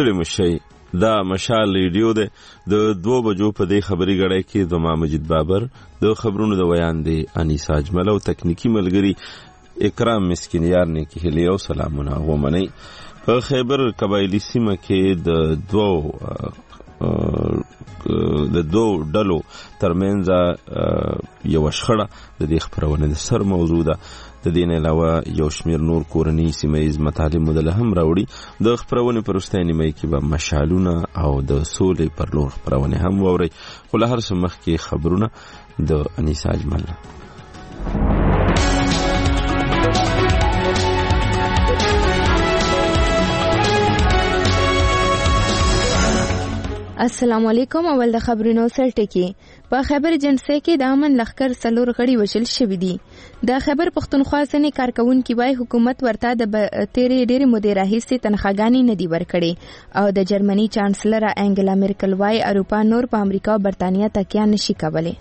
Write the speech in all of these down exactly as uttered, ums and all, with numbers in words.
ستړي مشئ. دا مشال ریډیو ده. د دوه بجو په دې خبري غړای کې زما مجید بابر، د خبرونو د ویان دی انیسا اجمل او تکنیکی ملګری اکرام مسکینیار نه کې هلي او سلامونه ومني. په خیبر قبایلی سیمه کې د دوه د دوه ډلو ترمنځ یو شخړه د دې خبرونه د سر موضوع ده. د دې نه علاوه یو شمیر نور کورنی سیمایز مطالب مدل هم راوړي. د خبرونه پرسته نیمه کې به مشالونه او د سولې پر لور خبرونه هم ووري. خو له هر څه مخکې خبرونه د انیسا اجمل. السلام علیکم. اول د خبرونو سرټکی. په خیبر جنسه کې د امن لخر سلور غړي وشل شوې دي. د خیبر پښتونخوا ځنې کارکونکي وای حکومت ورته د تیرې ډېرې مودې راهیسې تنخواګانې نه دي ورکړې او د جرمني چانسلر انګلا مرکل وای اروپا نور په امریکا او برتانیا تکیه نشي کولی.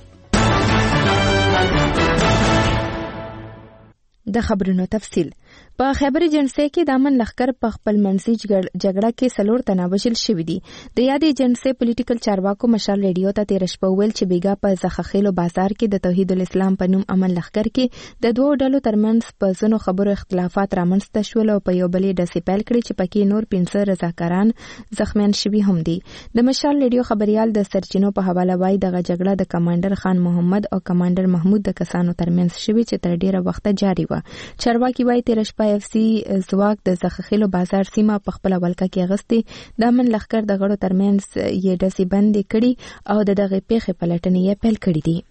د خبرونو تفصیل. په خیبر جنسه کې د امن لخر په خپل منځي جګړه کې سلور تنه وژل شوي دي. د یادې جنسه پولیټیکل چارواکو مشال ریډیو ته تیر شپه ویل چې بیګا په زخخیلو بازار کې د توحید الاسلام په نوم امن لخر کې د دوه ډلو ترمنځ په ځینو خبرو اختلافات رامنځته شول او په یو بلې ډسې پیل کړي چې پکې نور پنځه رضاکاران زخمیان شوي هم دي. د مشال ریډیو خبريال د سرچینو په حواله وایي دغه جګړه د کمانډر خان محمد او کمانډر محمود د کسانو ترمنځ شوي چې تر ډیره وخته جاری و. چارواکي وایي تیر شپه اف سی ځواک د زخخیلو بازار سیمه په خپل ولکه کې غستې د امن لخر د غړو ترمنځ یې ډسې بندې کړي او د دغه پیښې پلټنې یې پیل کړې دي.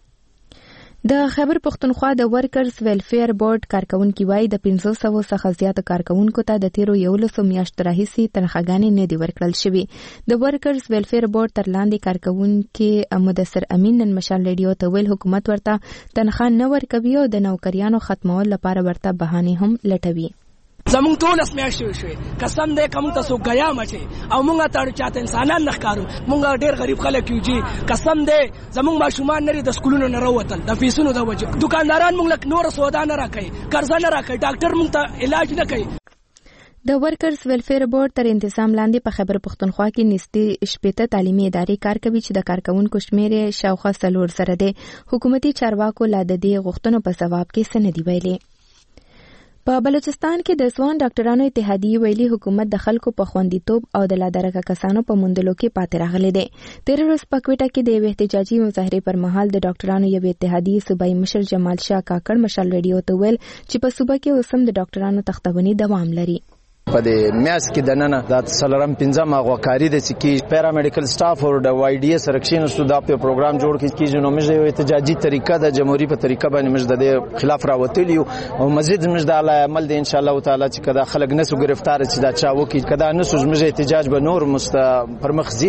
د خیبر پښتونخوا د ورکرز ویلفیر بورډ کارکونکي وایي د پنځه سوه څخه زیاتو کارکونکو ته د تیرو یولسو میاشتو راهیسې تنخواګانې نه دي ورکړل شوي. د ورکرز ویلفیر بورډ تر لاندې کارکونکي مدثر امین نن مشال ریډیو ته ویل حکومت ورته تنخوا نه ورکوي او د نوکریانو ختمولو لپاره ورته بهانې هم لټوي. زمونږ ټول اسمیاشت شوي شوي قسم دی که مونږ ته څوک ګیا مچې او مونږ ته چاته انسانان نه ښکارو. مونږ ډېر غریب خلک یو چې قسم دی زمونږ ماشومان نري د سکولونو نه راوتل د فیسونو د وجې. دکانداران مونږ لک نور سودا نه راکوي، قرضه نه راکوي، ډاکټر مونږ ته علاج نه کوي. د ورکرز ویلفیر بورډ تر انتظام لاندې په خیبر پښتونخوا کې نږدې شپېته تعلیمي ادارې کار کوي چې د کارکونکو شمېر یې شاوخوا څلور زره دی. حکومتي چارواکو لا د دې غوښتنو په ځواب کې څه نه دي ویلي. په بلوچستان کې د ځوان ډاکټرانو اتحادیې ویلي حکومت د خلکو په خوندیتوب او د لادرکه کسانو په موندلو کې پاتې راغلی دی. تېره ورځ په کوټه کې د یوې احتجاجي مظاهرې پر مهال د ډاکټرانو یوې اتحادیې صوبایي مشر جمال شاه کاکړ مشال ریډیو ته ویل چې په صوبه کې اوس هم د ډاکټرانو تختونې دوام لري. په دې میاس کې د نن د څلورم پنځم غوکاری د چې پیرا میډیکل سټاف او د وای ډي اس سرکشن سودا په پروګرام جوړ کیږي نو موږ یو احتجاجي طریقه د جمهوریت په طریقه باندې موږ د خلاف راوتلی او مزید موږ د عمل د ان شاء الله تعالی چې کدا خلک نسو گرفتار چې دا چا وکي کدا نسو موږ احتجاج به نور مست پرمخزي.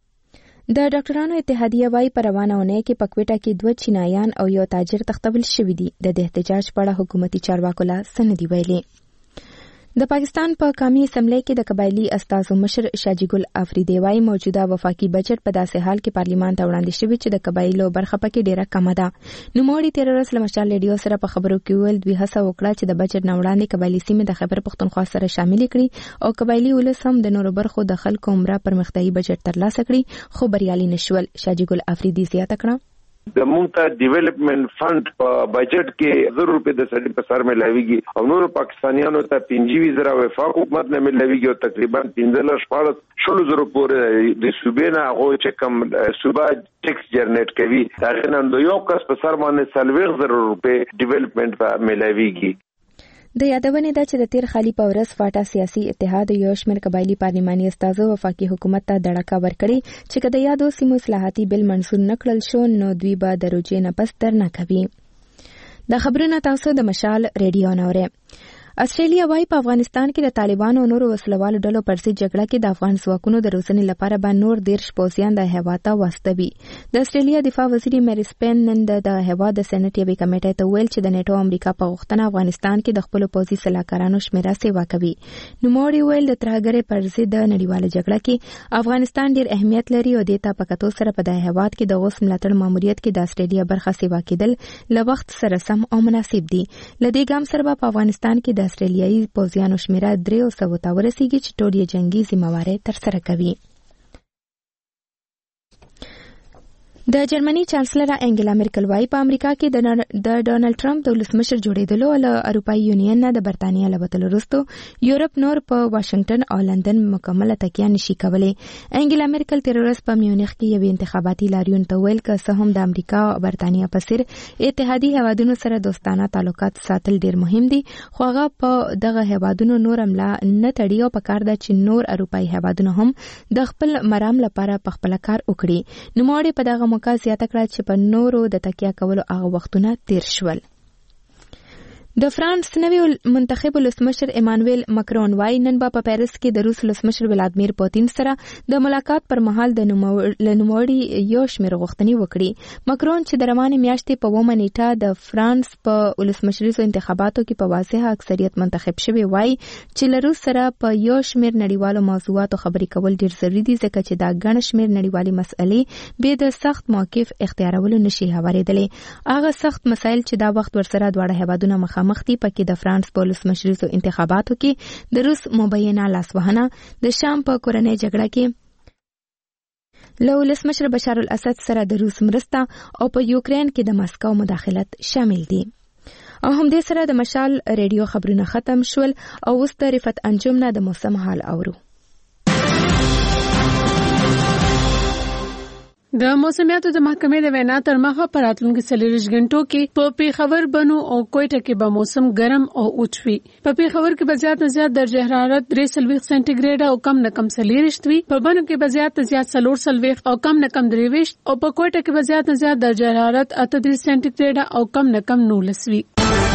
د ډاکټرانو اتحادیه وايي په روانه اونۍ کې په کوټه کې دوه چینایان او یو تاجر تختول شوي دي. د احتجاج په اړه حکومتي چارواکو لا څه نه دي ویلي. د پاکستان په قومي اسمبلی کې د قبایلی استازو مشر شاجی ګل افریدی وايي موجوده وفاقي بجټ په داسې حال کې پارلیمان ته وړاندې شوی چې د قبایلو برخه پکې ډیره کمه ده. نوموړي تیر ورځ له مشال ریډیو سره په خبرو کې ویل دوی هڅه وکړه چې د بجټ نه وړاندې قبایلی سیمې د خیبر پښتونخوا سره شامل کړي او قبایلی ولس هم د نورو برخو د خلکو عمره پرمختیايي بجټ ترلاسه کړي خو بریالي نشول. شاجی ګل افریدی زیاته کړه د مونږ ته ډیولپمنٹ فند په بجټ کې زر روپے د سړي په سر ملاويږي او نور پاکستانیانو ته پنځه زره وفاق حکومت نه ملاويږي او تقریبا پنځه لس شلو زره پورې د صوبې نه هغه چې کم صوبه ټیکس جنریټ کوي دا نه یو کس په سر باندې سلويغ زر روپے ډیولپمنٹ په ملاويږي. د یادونه ده چې د تیر خالي په ورځ فاټا سیاسي اتحاد یو شمېر قبایلی پارلماني استازو وفاقي حکومت ته دړکه ورکړي چې کله یادو سیمو اصلاحاتي بل منظور نکړل شو نو دوی به د روجې نه پس در نه کوي. د خبرونه تاسو د مشال ریډیو نوره. استرالیا وايي په افغانستان کې د طالبانو او نورو وسلوالو ډلو پر ضد جګړه کې د افغان ځواکونو د روزنې لپاره به نور دیرش پوځیان د هیواد ته واستوي. د استرالیا دفاع وزیر میری سپین نن د هیواد د سېنات یوې کمیټې ته ویل چې د نیټو امریکا په غوښتنه افغانستان کې د خپل پوځي سلاکارانو شمیره سیوا کوي. نوموړي ویل د ترهګرۍ پر ضد د نړیواله جګړه کې افغانستان ډیر اهمیت لري او د تا په کتو سره په د هیواد کې د غوث ملاتړ ماموریت کې د استرالیا برخه سیوا کېدل له وخت سره سم او مناسب دي. لدې ګام سره په افغانستان کې د د استرالیایي پوځیانو شمیره درې سوو ته ورسیږي چې ټول یې جنګي ذمہواري ترسره کوي. د جرمني چانسلر انګلا مرکل وايي په امریکا کې د ډونالد ټرمپ د ولسمشر جوړېدلو او له اروپایي یونین نه د برتانیا له وتلو وروسته یورپ نور په واشنگټن او لندن مکمله تکیه نشي کولی. انګلا مرکل تیر ورځ په میونخ کې یو انتخاباتي لاریون ته ویل که څه هم د امریکا او برتانیا په څیر اتحادي هیوادونو سره دوستانه تعلقات ساتل ډیر مهم دي، خو هغه په دغه هیوادونو نور املا نه تړي او پکار ده چې نور اروپایي هیوادونو هم د خپل مرام لپاره په خپل کار وکړي. نوموړي په دغه موقع زیاته کړه چې په نورو د تکیه کولو هغه وختونه تیر شول. د فرانس نوی منتخب ولسمشر ایمانویل ماکرون وايي نن به په پیرس کې د روس ولسمشر ولادیمیر پوتین سره د ملاقات پر مهال د نوموړي یو شمېر غوښتنې وکړي. ماکرون چې د روانې میاشتې په اوومه نیټه د فرانس په ولسمشریزو انتخاباتو کې په واضحه اکثریت منتخب شوی وايي چې له روس سره په یو شمېر نړیوالو موضوعاتو خبرې کول ډېر ضروري دي ځکه چې دا ګڼ شمېر نړیوالې مسئلې بې د سخت موقف اختیارولو نشي هوارېدلی. هغه سخت مسایل چې دا وخت ورسره دواړه هیوادونه مخامخ مختی پکې د فرانس په ولسمشریزو انتخاباتو کې د روس مبینه لاسوهنه، د شام په کورنۍ جګړه کې له ولسمشر بشار الاسد سره د روس مرسته او په یوکرين کې د مسکو مداخلت شامل دي. او هم دې سره د مشال ریډیو خبرونه ختم شول او اوس د رفت انجم نه د موسم حال اورو. د موسمیاتو د محکمې د وینا تر مخه په راتلونکو څلوېښت غنټو کې په پیښور بنو او کوټه کې به موسم ګرم او اوچوي. په پیښور کې به زیات نه زیات درجه حرارت درې سلويخ سانتي ګریډ او کم نه کم څلوېښت وي. په بنو کې به زیات نه زیات څلور سلويخ او کم نه کم درې ویشت او په کوټه کې به زیات نه زیات درجه حرارت اته دېرش سانتي ګریډ او کم نه کم نولس وي.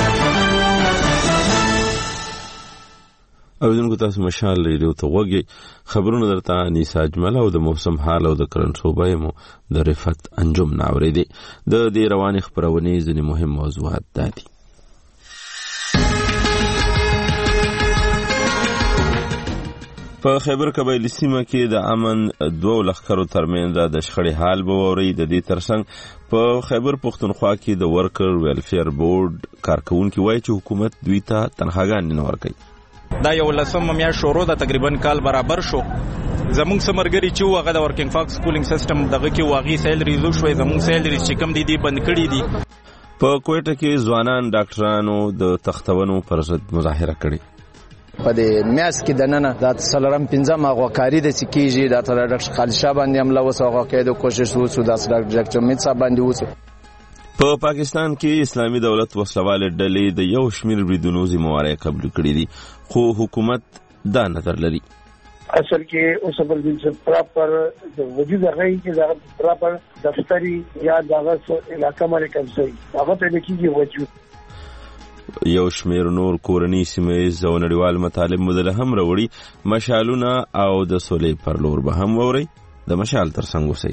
او دغه تاسو مشال ریډیو ته وګورئ. خبرونه درته انیسا اجمل او د موسم حال او د کرنټ صوبای مو د رفت انجم ناوړي دي. د دې رواني خبرونه ځینې مهم موضوعات دي. په خیبر قبایلی سیمه کې د امن دوه لخرو ترمنځ د شخړې حال بووري. د دې ترڅنګ په خیبر پختونخوا کې د ورکر ویلفیر بورډ کارکونکو وایي چې حکومت دوی ته تنخواګان نه ورکوي. دا یو لسم میا شروع د تقریبا کال برابر شو. زموږ سمرګری چې هغه د ورکینګ فاکس سکولینګ سیستم دغه کې واغی سیلری زو شوې زموږ سیلری چې کم دي دي بند کړي دي. په کوټه کې ځوانان ډاکټرانو د تختونو پر ضد مظاهره کړې. په دې میاس کې د نن د سلرم پنځم غوکاری د سکیږي د ډاکټر خالد شاه باندې عمله وسوغه کېدو کوشش وسو د ډاکټر امید صاحب باندې وسو. په پاکستان کې اسلامي دولت وسلواله ډلې د یو شمیر بریدونو ذمہواري قبول کړې دي، خو حکومت دا نظر لري. اصل کې اوس بل د پراپر د وجود غوي چې د پراپر دفتری یا دغه علاقې باندې کوي هغه ته لکېږي وجود. یو شمیر نور کورنی سیمې او نړیوال مطالب مدله هم راوړي. مشالونه او د سولې پر لور به هم ووري. د مشال ترڅنګ وسی.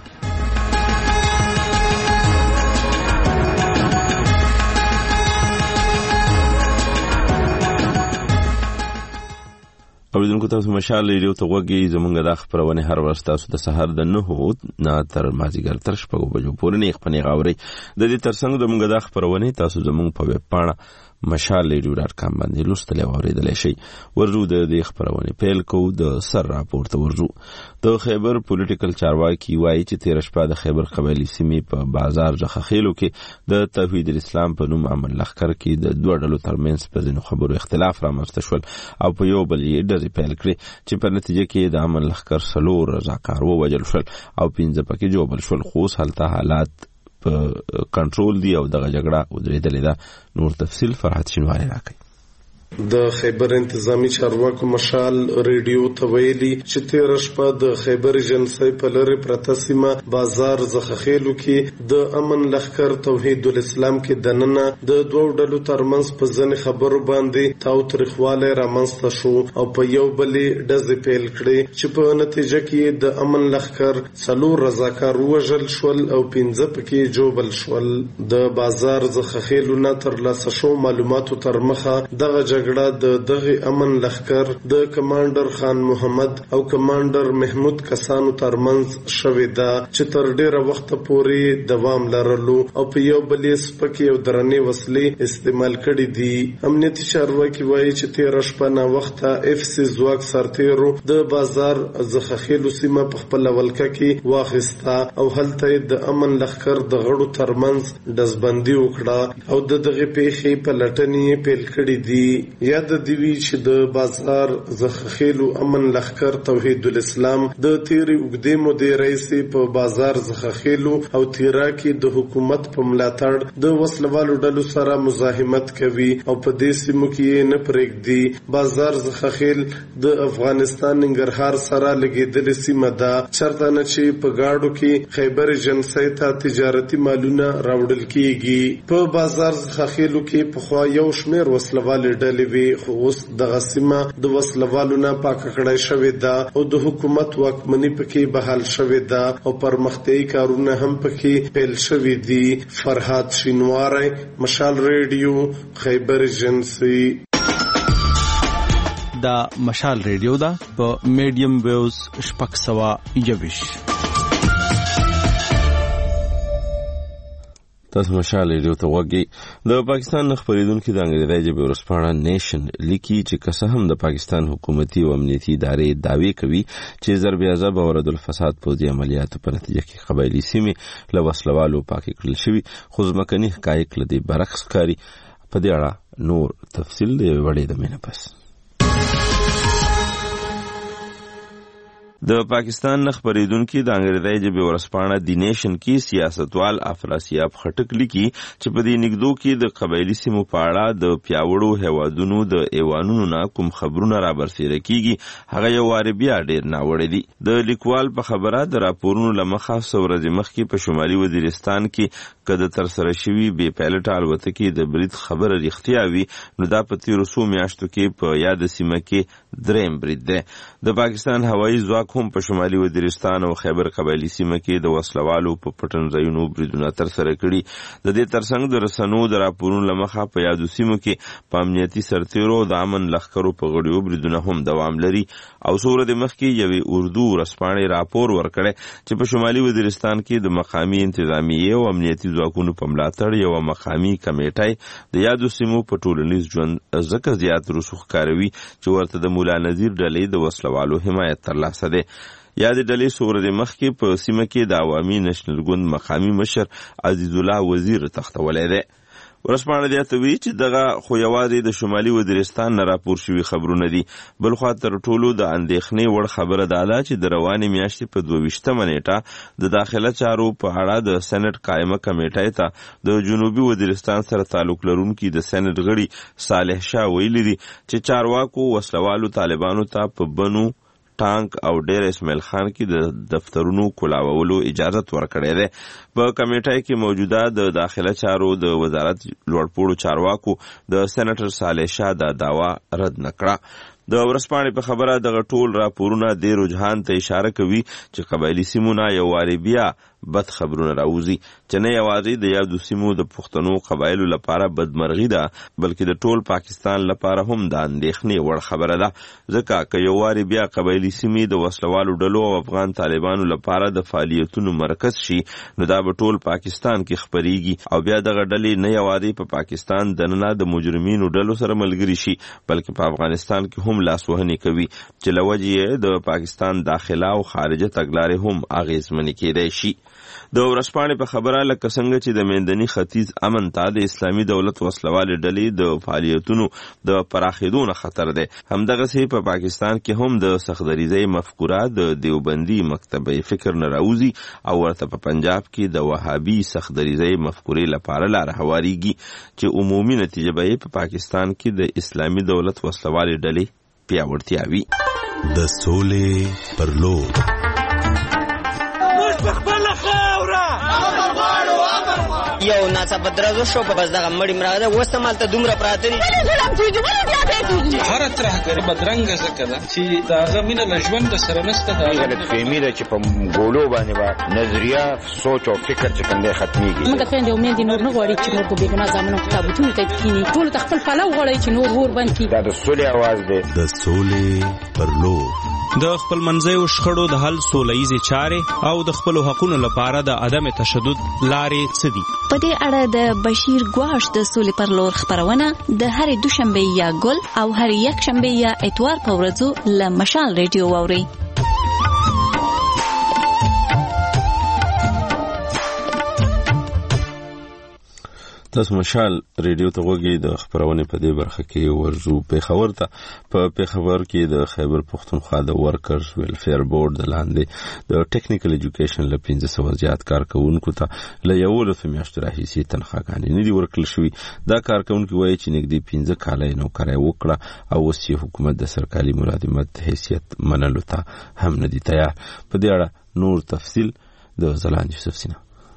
اوریدونکو تاسو مشال ریډیو ته وګورئ. زمونږ د خبرونه هر ورځ تاسو د سحر د نهو نه تر مازیګر تر شپږو بجو پورې نه خپنې غاوري. د دې ترڅنګ زمونږ د خبرونه تاسو زمونږ په ویب پاڼه مشال ریډیو ډاټ کام باندې لوستل او اوریدل شي. ورجو د دې خبرونه پیل کو د سر راپور ته ورجو. د خیبر پولیټیکل چارواکي وایي چې تیر شپه د خیبر قبایلی سیمې په بازار ځخخېلو کې د توحید الاسلام په نوم عمل لخر کې د دوه ډلو ترمنځ په ځینو خبرو اختلاف رامنځته شول او په یو بل یې ډزې پیل کړې چې په نتیجه کې د عمل لخر سلور رضاکار ووژل شول او پنځه پکې جوړ شول. خو هلته حالات په کنټرول دی او دغه جګړه ودرېدلې ده. نور تفصیل فرحت شینواری راکړي. د خیبر انتظامی چارواکو مشال ریډیو ته ویلي چې تیر شپه د خیبر جنسي په لری پرته سیمه بازار زخخېلو کې د امن لخر توحید الاسلام کې دننه د دوه ډلو ترمنځ په ځنې خبرو باندې تاو تاریخواله رامنځته شو او په یو بلې ډزې پیل کړې چې په نتیجه کې د امن لخر څلور رضاکار وژل شول او پنځه پکې جوړل شول. د بازار زخخېلو نه تر لاسه شو معلوماتو تر مخه دغه جګړه د دغه امن لخر د کمانډر خان محمد او کمانډر محمود کسانو ترمنځ شوې ده چې تر ډیره وخت پورې دوام لرلو او په یو بل سپکې او درنې وسلې استعمال کړي دي. امنیتي چارواکي وایي چې تیر شپه نا وخت اف سی زواک سرتیرو د بازار زخخیلو سیمه په خپل ولکه کې واخستا او هلته د امن لخر د غړو ترمنځ دزبندي وکړه او د دغه پیښې په لټنې پیل کړي دي. یاد دی چې د بازار زخخیلو امن لخر توحید الاسلام د تیری وګدې مودې رئیس په بازار زخخیلو او تیرا کې د حکومت په ملاتړ د وسلوالو ډلو سره مزاحمت کوي او په دې سیمو کې نه پرېږدي. بازار زخخیل د افغانستان ننګرهار سره لګیدل سیمه ده چرته نه چې په گاډو کې خیبر جنسي ته تجارتي مالونه راوړل کیږي. په بازار زخخیلو کې په خوا یو شمیر وسلوال ډلې وي خو اوس دغه سیمه د وسلوالو نه پاک کړای شوې ده او د حکومت واکمني پکې بحال شوې ده او پرمختیايي کارونه هم پکې پیل شوې دي. فرهاد شینواری، مشال ریډیو، خیبر جنسي. دا مشال ریډیو ده په میډیم ویوز شپږ سوه یوویشت. تاسو مشال ریډیو ته وګورئ. د پاکستان خبرېدونکو د انګریزي ژبې ورسپانه نیشن لیکي چې که هم د پاکستان حکومتي او امنیتي ادارې دعوی کوي چې ضرب عذاب او رد الفساد پوځي عملیاتو په نتیجه کې قبایلی سیمې له وسلوالو پاکې کړل شوي، خو ځمکني حقایق له دې برعکس ښکاري. په دې اړه نور تفصیل دی وړي د مینه پس. د پاکستان خبرېدونکو د انګریزي ژبې ورسپانه دی نیشن کې سیاستوال افراسیاب خټک لیکي چې په دې نګدو کې د قبایلی سیمو په اړه د پیاوړو هیوادونو د ایوانونو نه کوم خبرونه را برسېره کیږي هغه یو واري بیا ډېر ناوړه دي. د لیکوال په خبره د راپورونو لمخه ورځې مخکې په شمالي وزیرستان کې کده تر سره شوی بې پایلټ الوتکې د برید خبره رښتیا وي نو دا په تیرو څو میاشتو کې په یاد سیمه کې دریم برید ده. د پاکستان هوایي ځواک هم په شمالي وزیرستان او خیبر قبایلی سیمه کې د وسلوالو په پټن ځایونو بریدونه تر سره کړي. د دې ترڅنګ د رسنو د راپورونو لمخه په یادو سیمو کې په امنیتي سرتیرو د امن لښکرو په غړیو بریدونه هم دوام لري. او څو ورځې مخکې یوې اردو ورځپاڼې راپور ورکړی چې په شمالي وزیرستان کې د مقامي انتظامیې او امنیتي ځواکونو په ملاتړ یو مقامي کمیټه د یادو سیمو په ټولنیز ژوند ځکه زیات رسوخ کاروي چې ورته د مولا نذیر ډلې د وسلوالو حمایت ترلاسه دی. یاد ډلې څو ورځې مخکې په سیمه کې د عوامي نشنل ګوند مقامي مشر عزیز الله وزیر تختولی دی. ورسپانه زیاتوي چې دغه خو یوازې د شمالي وزیرستان نه راپور شوي خبرونه دي. بلخوا تر ټولو د اندېښنې وړ خبره دا ده چې د روانې میاشتې په دوه ویشتمه نیټه د داخله چارو په اړه د سېنټ قائمه کمیټې ته د جنوبي وزیرستان سره تعلق لرونکي د سېنټ غړي صالح شاه ویلي دي چې چارواکو وسلوالو طالبانو ته په بنو ټانک او ډیر اسماعیل خان کې د دفترونو کولاولو اجازه ورکړې ده. په کمیټه کې موجوده د داخله چارو د وزارت لوړپوړو چارواکو د سېنټر صالح شاه دا داوا رد نکړه. د ورسپانې په خبره دغه ټول راپورونه د رجحان ته اشاره کوي چې قبایلی سیمونه یو واري بیا بد خبرونه راوځي چې نه یوازې د یادو سیمو د پښتنو قبایلو لپاره بدمرغي ده بلکې د ټول پاکستان لپاره هم د اندېښنې وړ خبره ده. ځکه که یو واري بیا قبایلی سیمې د وسلوالو ډلو او افغان طالبانو لپاره د فعالیتونو مرکز شي نو دا به ټول پاکستان کې خپريږي او بیا دغه ډلې نه یوازې په پاکستان دننه د مجرمینو ډلو سره ملګري شي بلکې په افغانستان کې هم لاسوهنې کوي چې لوجې د پاکستان داخله او خارجه تګلارې هم اغیزمنې کېدای شي. د ورسپانې په خبره لکه څنګه چې د میندني ختیځ امن ته د اسلامي دولت وسلوالې ډلې د فعالیتونو د پراخېدو نه خطر دی همدغسې په پاکستان کې هم د سختدریزۍ مفکوره د دیوبندي مکتبه فکر نه راوځي او ورته په پنجاب کې د وهابي سختدریزۍ مفکورې لپاره لاره هواریږي چې عمومي نتیجه به په پاکستان کې د اسلامي دولت وسلوالې ډلې پیاوړتیا وي. د سولې پر لور یو ناڅاپه درزو شو په بس دغه مړی مراده وسمال ته دومره پراته دي هر ترهګر بدرنګ زکه ده چې داغه مینه لژوند سره نسته دا غلط فهمي ده چې په ګولو باندې با نظریه سوچ او فکر چې کوم دی ختميږي موږ خويندې امید نور نه غواړي چې نور کو بیګنا ځامنو کتابونه ته کینی ټول تخپل فلو غواړي چې نور ور باندې دا د سولې आवाज دی د سولې پر لور د خپل منځیو شخړو د حل سولهییزې چارې او د خپل حقوقو لپاره د عدم تشدد لارې څه دي؟ په دې اړه د بشیر ګواش د سولې پر لور خبرونه د هرې دوشنبه یا ګل او هرې یک شنبه یا اتوار په ورځو له مشال ریډیو واوري. تاسو مشال ریډیو ته وګورئ. د خبرونه په دې برخه کې ورزو په خبر ته په خبر کې د خیبر پختونخوا د ورکرز ویلفیر بورډ د لاندې د ټیکنیکل ایجوکیشن ل پنځه سوه زیات کارکونکو ته له یو لفه میاشتې راهیسې تنخواګانې نه دي ورکړل شوې. دا کارکونکو وایي چې نږدې پنځه کاله یې نوکري وکړه او اوس یې حکومت د سرکاري ملازمت حیثیت منلو ته هم نه دي تیار. په دې اړه نور تفصیل د زلان یوسف سینا.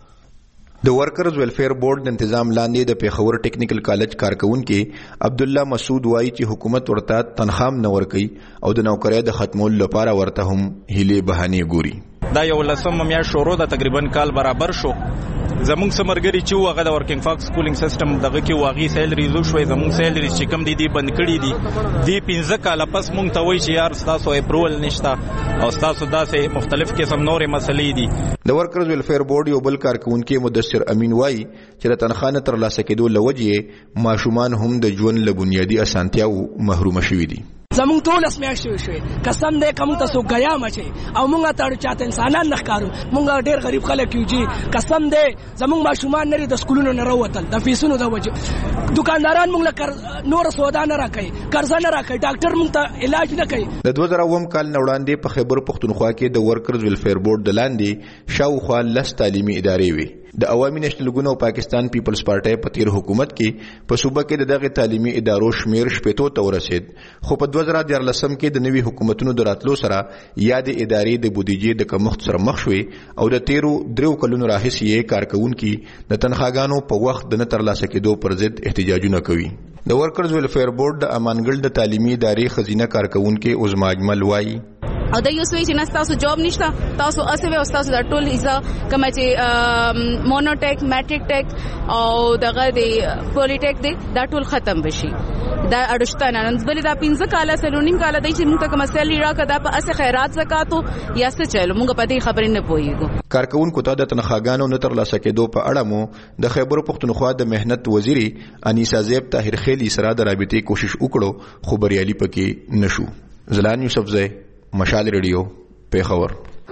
د ورکرز ویلفیر بورډ د تنظیم لاندې د پیښور ټیکنیکل کالج کارکونکو عبد الله مسعود وایي چې حکومت ورته تنخواه نه ورکوي او د نوکرۍ د ختمولو لپاره ورته هم هیله بهانه ګوري. دا یو لسمه میاشت شروع ده، تقریبا کال برابر شو. زمونږ سمرګری چې وغه د ورکینګ فاکس سکولینګ سیستم دغه کې واغې سیلری زو شوې، زمونږ سیلری چې کم دي دي بند کړي دي. دی پنځه کاله پس مونږ ته وایي چې یار تاسو اپروول نشته او تاسو داسې مختلف قسم نورې مسلې دي. د ورکرز ویلفیر بورډ یو بل کارکونکو مدثر امین وایي چې د تنخواه تر لاسه کېدو لوجې ماشومان هم د ژوند له بنیادي اسانتیاو محروم شوي دي. زمونږ ټول اسمیاشتې شوې، قسم دی که مونږ ته څوک ګیا مچې او مونږ ته اړ چاته انسانان نه ښکارو. مونږ ډېر غریب خلک یو چې قسم دی زمونږ ماشومان نری د سکولونو نه راوتل د فیسونو د وجې. دکانداران مونږ له نور سودا نه راکوي، قرضه نه راکوي، ډاکټر مونږ ته علاج نه کوي. د دوه زره اووم کال نه وړاندې په خیبر پختونخوا کې د ورکرز ویلفیر بورډ د لاندې شاوخوا لس تعلیمي ادارې وي. د عوامي نېشنل ګوند او پاکستان پیپلز پارټي په تیر حکومت کې په صوبه کې دغه تعلیمي ادارو شمیر شپږ ته ورسید، خو په دوه زره دیارلسم کې د نوي حکومتونو د راتلو سره یاد ادارې د بودیجې د کمښت سره مخ شوې او د تیرو دریو کلونو راهیسې کارکونکو د تنخواګانو په وخت د نه ترلاسه کېدو پر ضد احتجاجونه کوي. د ورکرز ویلفیر بورډ د امانګل د تعلیمي ادارې خزینه کارکونکو عظما اجمل وایي او د یو سوي چې نستاسو جاب نشته، تاسو اسوي او تاسو د ټول حصہ کما چې مونوټیک میټریک ټیک او دغه دی پولیټیک دی دا ټول ختم بشي. دا اړشته نه نن بل دا پنځه کاله سلونیم کاله دی چې موږ ته کوم سیلری راکړه په اسه خیرات زکاتو یا څه چلو موږ په دې خبرې نه پوهیږو. کارکونکو ته د تنخواګانو نه ترلاسه کېدو په اړه مو د خیبر پختونخوا د مهنت وزیری انیسا زیب طاهر خیلی سره د رابطې کوشش وکړو خو بریالي پکې نشو. زلان یوسف زئی، مشال ریډیو، پیښور.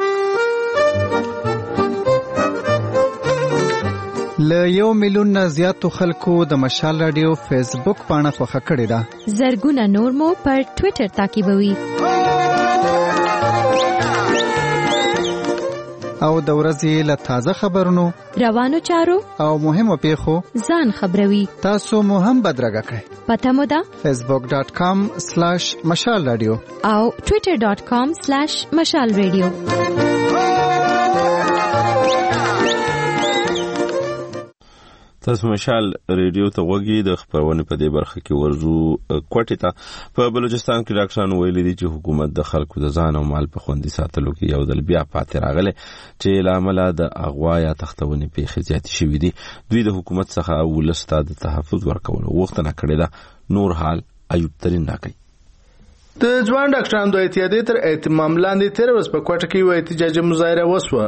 له یو میلیون نه زیاتو خلکو د مشال رادیو فیسبوک پاڼه خوښه کړې ده. زرګونه نور مو پر ټوئیټر تعقیبوي او د ورځې له تازه خبرونو، روانو چارو او مهمو پیښو ځان خبروي. تاسو مو هم بدرګه کړئ. پته مو ده فیسبوک ډاٹ کام سلیش مشال رادیو او ټوئیټر ډاٹ کام سلیش مشال رادیو. تاسو مشال ریډیو ته وګورئ. د خبرونه په دې برخه کې ورزو کوټه ته په بلوچستان کې ډاکټرانو ویلي دي چې حکومت د خلکو د ځان او مال په خوندي ساتلو کې یو ځل بیا پاتې راغله چې لامل د اغوا یا تختونې پیښې زیات شوې دي. دوی د حکومت څخه ولسته د تحفظ ورکولو وغوښتنه کړې ده. نور حال ایوب ترين راکړي. د ځوان ډاکټرانو د اتحادیې تر اهتمام لاندې تیر ورځ په کوټه کې یو احتجاجي مظاهره وسوه.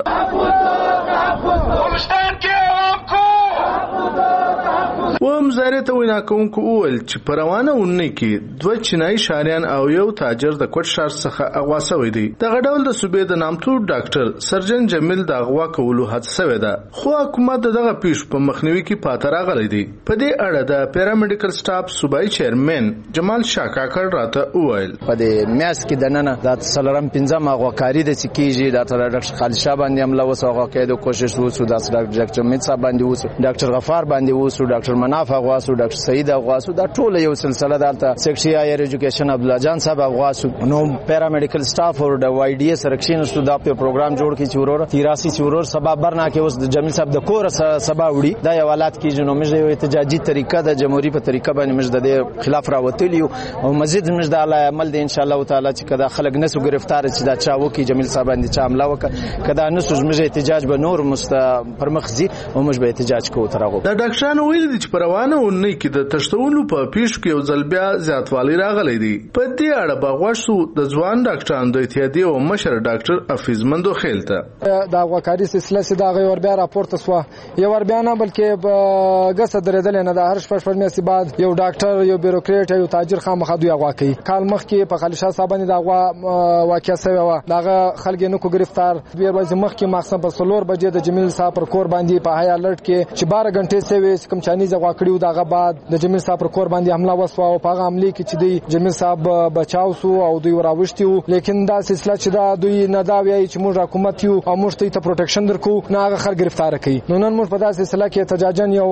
و مظاهره ته وینا کوونکو وویل چې په روانه اونۍ کې دوه چینایي شاریان او یو تاجر د کوټ ښار څخه اغوا شوی دی. دغه ډول د صوبې د نامتو ډاکټر سرجن جمیل د اغوا کولو حادثه شوې ده، خو حکومت دغه پیښ په مخنیوي کې پاتې راغلی دی. په دې اړه د پیرامیډیکل سټاف صوبایي چیرمن جمال شاه کاکړ راته وویل په دې میاس کې دننه د سلرم پنځم اغواکاری د سکیږي د ډاکټر خالد شاه باندې عمله وسو، هغه کې د کوشش وسو، د ډاکټر جمیل صاحب باندې وسو، ډاکټر غفار باندې وسو، ډاکټر مناف اغواسو ډاکټر سعید اغواسو دا ټول یو سلسله دالته سیکریټری هایر ایجوکیشن عبد الله جان صاحب اغواسو نو پیرامیډیکل سټاف او د وای ډي اس رکشین ستو دا په پروګرام جوړ کی چورور تیراسی چورور سبب برنا کې اوس د جمیل صاحب د کور سبا وړي دا یو حالات کې جنو مجه یو احتجاجي طریقه د جمهوریت په طریقه باندې مجه د خلاف راوتلی او مزید مجه د عمل د ان شاء الله تعالی چې کدا خلک نسو گرفتار چې دا چا وکي جمیل صاحب باندې چا عمله وکړه کدا نسو مجه احتجاج به نور مست پرمخزي او مجه به احتجاج کوو ترغه د ډاکټرانو ویل دي چې پروانه ونی کې د تشتولو په پیښ کې یو ځل بیا زیاتوالی راغلی دی په دې اړه باغوښو د ځوان ډاکټرانو د اتحادیې او مشر ډاکټر حفیظ مندو خیلته دا غوکاری سلسله سي دا غوړ بیا راپورته سو یو ور بیا نه بلکې غسه درېدل نه د هر شپږ شپږ میاشتې بعد یو ډاکټر یو بیروکریټ یو تاجر خامخا دوی غوا کوي کال مخ کې په خلیشا صاحب باندې دا غوا واقعیا سوی و داغه خلک نه کو گرفتار دوی ورځ مخ کې مخصم په سلور بجې د جمیل صاحب پر کور باندې په هاي الرټ کې چې بارہ غنټې سوي کم چاني زغوا کړیو داغه بعد د جمیل صاحب پر کور باندې حمله وسو او په عملی کې چې دی جمیل صاحب بچاو سو او دوی وراوښتیو لیکن دا سلسله چې دا دوی نه دا وایي چې موږ حکومت یو او موږ ته پروټیکشن درکو نه هغه خلک گرفتار کړي نو نن موږ په داسې سلسله کې احتجاجن یو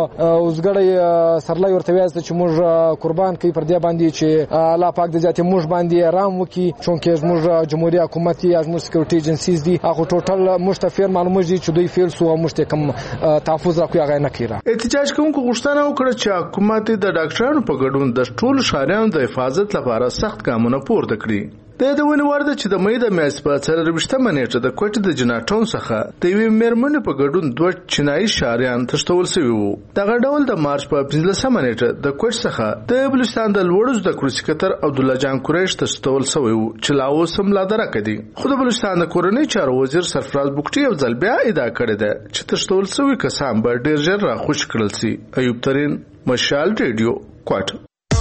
اوسګړی سرلای ورته وایي چې موږ قربان کوي پر دې باندې چې الله پاک دې ذات موږ باندې آرام وکي چونکه موږ جمهوریت حکومت یا موږ سکیورټي ایجنسیز دي هغه ټوټل مستفیر معلومه دي چې دوی فیل سو او موږ ته کم تحفظ راکوي هغه نه کړه احتجاج کوونکو غوښتنه وکړه چې حکومت د ډاکټرانو په ګډون د ټولو ښاریانو د حفاظت لپاره سخت ګامونه پورته کړي د دې ونی ورده چې د مې د میاشتې په څلرویشتمه نیټه د کوټې د جناټون څخه د یوې میرمنې په ګډون دوه چینایي ښاریان تښتول شوي وو دغه ډول د مارچ په پنځلسمه نیټه د کوټ څخه د بلوچستان د لوړو زده کړو سکتر عبدالله جان قریش تښتول شوی وو چې لا اوس هم لا درکه دي خو د بلوچستان د کورنۍ چارو وزیر سرفراز بوکټي یو ځل بیا ادعا کړې ده چې تښتول شوي کسان به ډېر ژر راخوش کړل شي ایوب ترین مشال ریډیو کوټ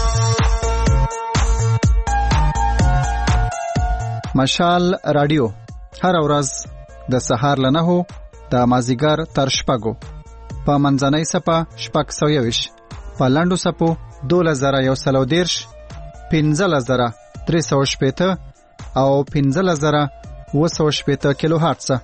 مشال رادیو هر ورځ د سهار له نهو د مازیګر تر شپږو په منځنۍ سپه شپږ سوه یویش په لنډو سپو دولس زره یو سل او دېرش پنځلس زره درې سوه شپېته او پنځلس زره اووه سوه شپېته کیلو هرټزه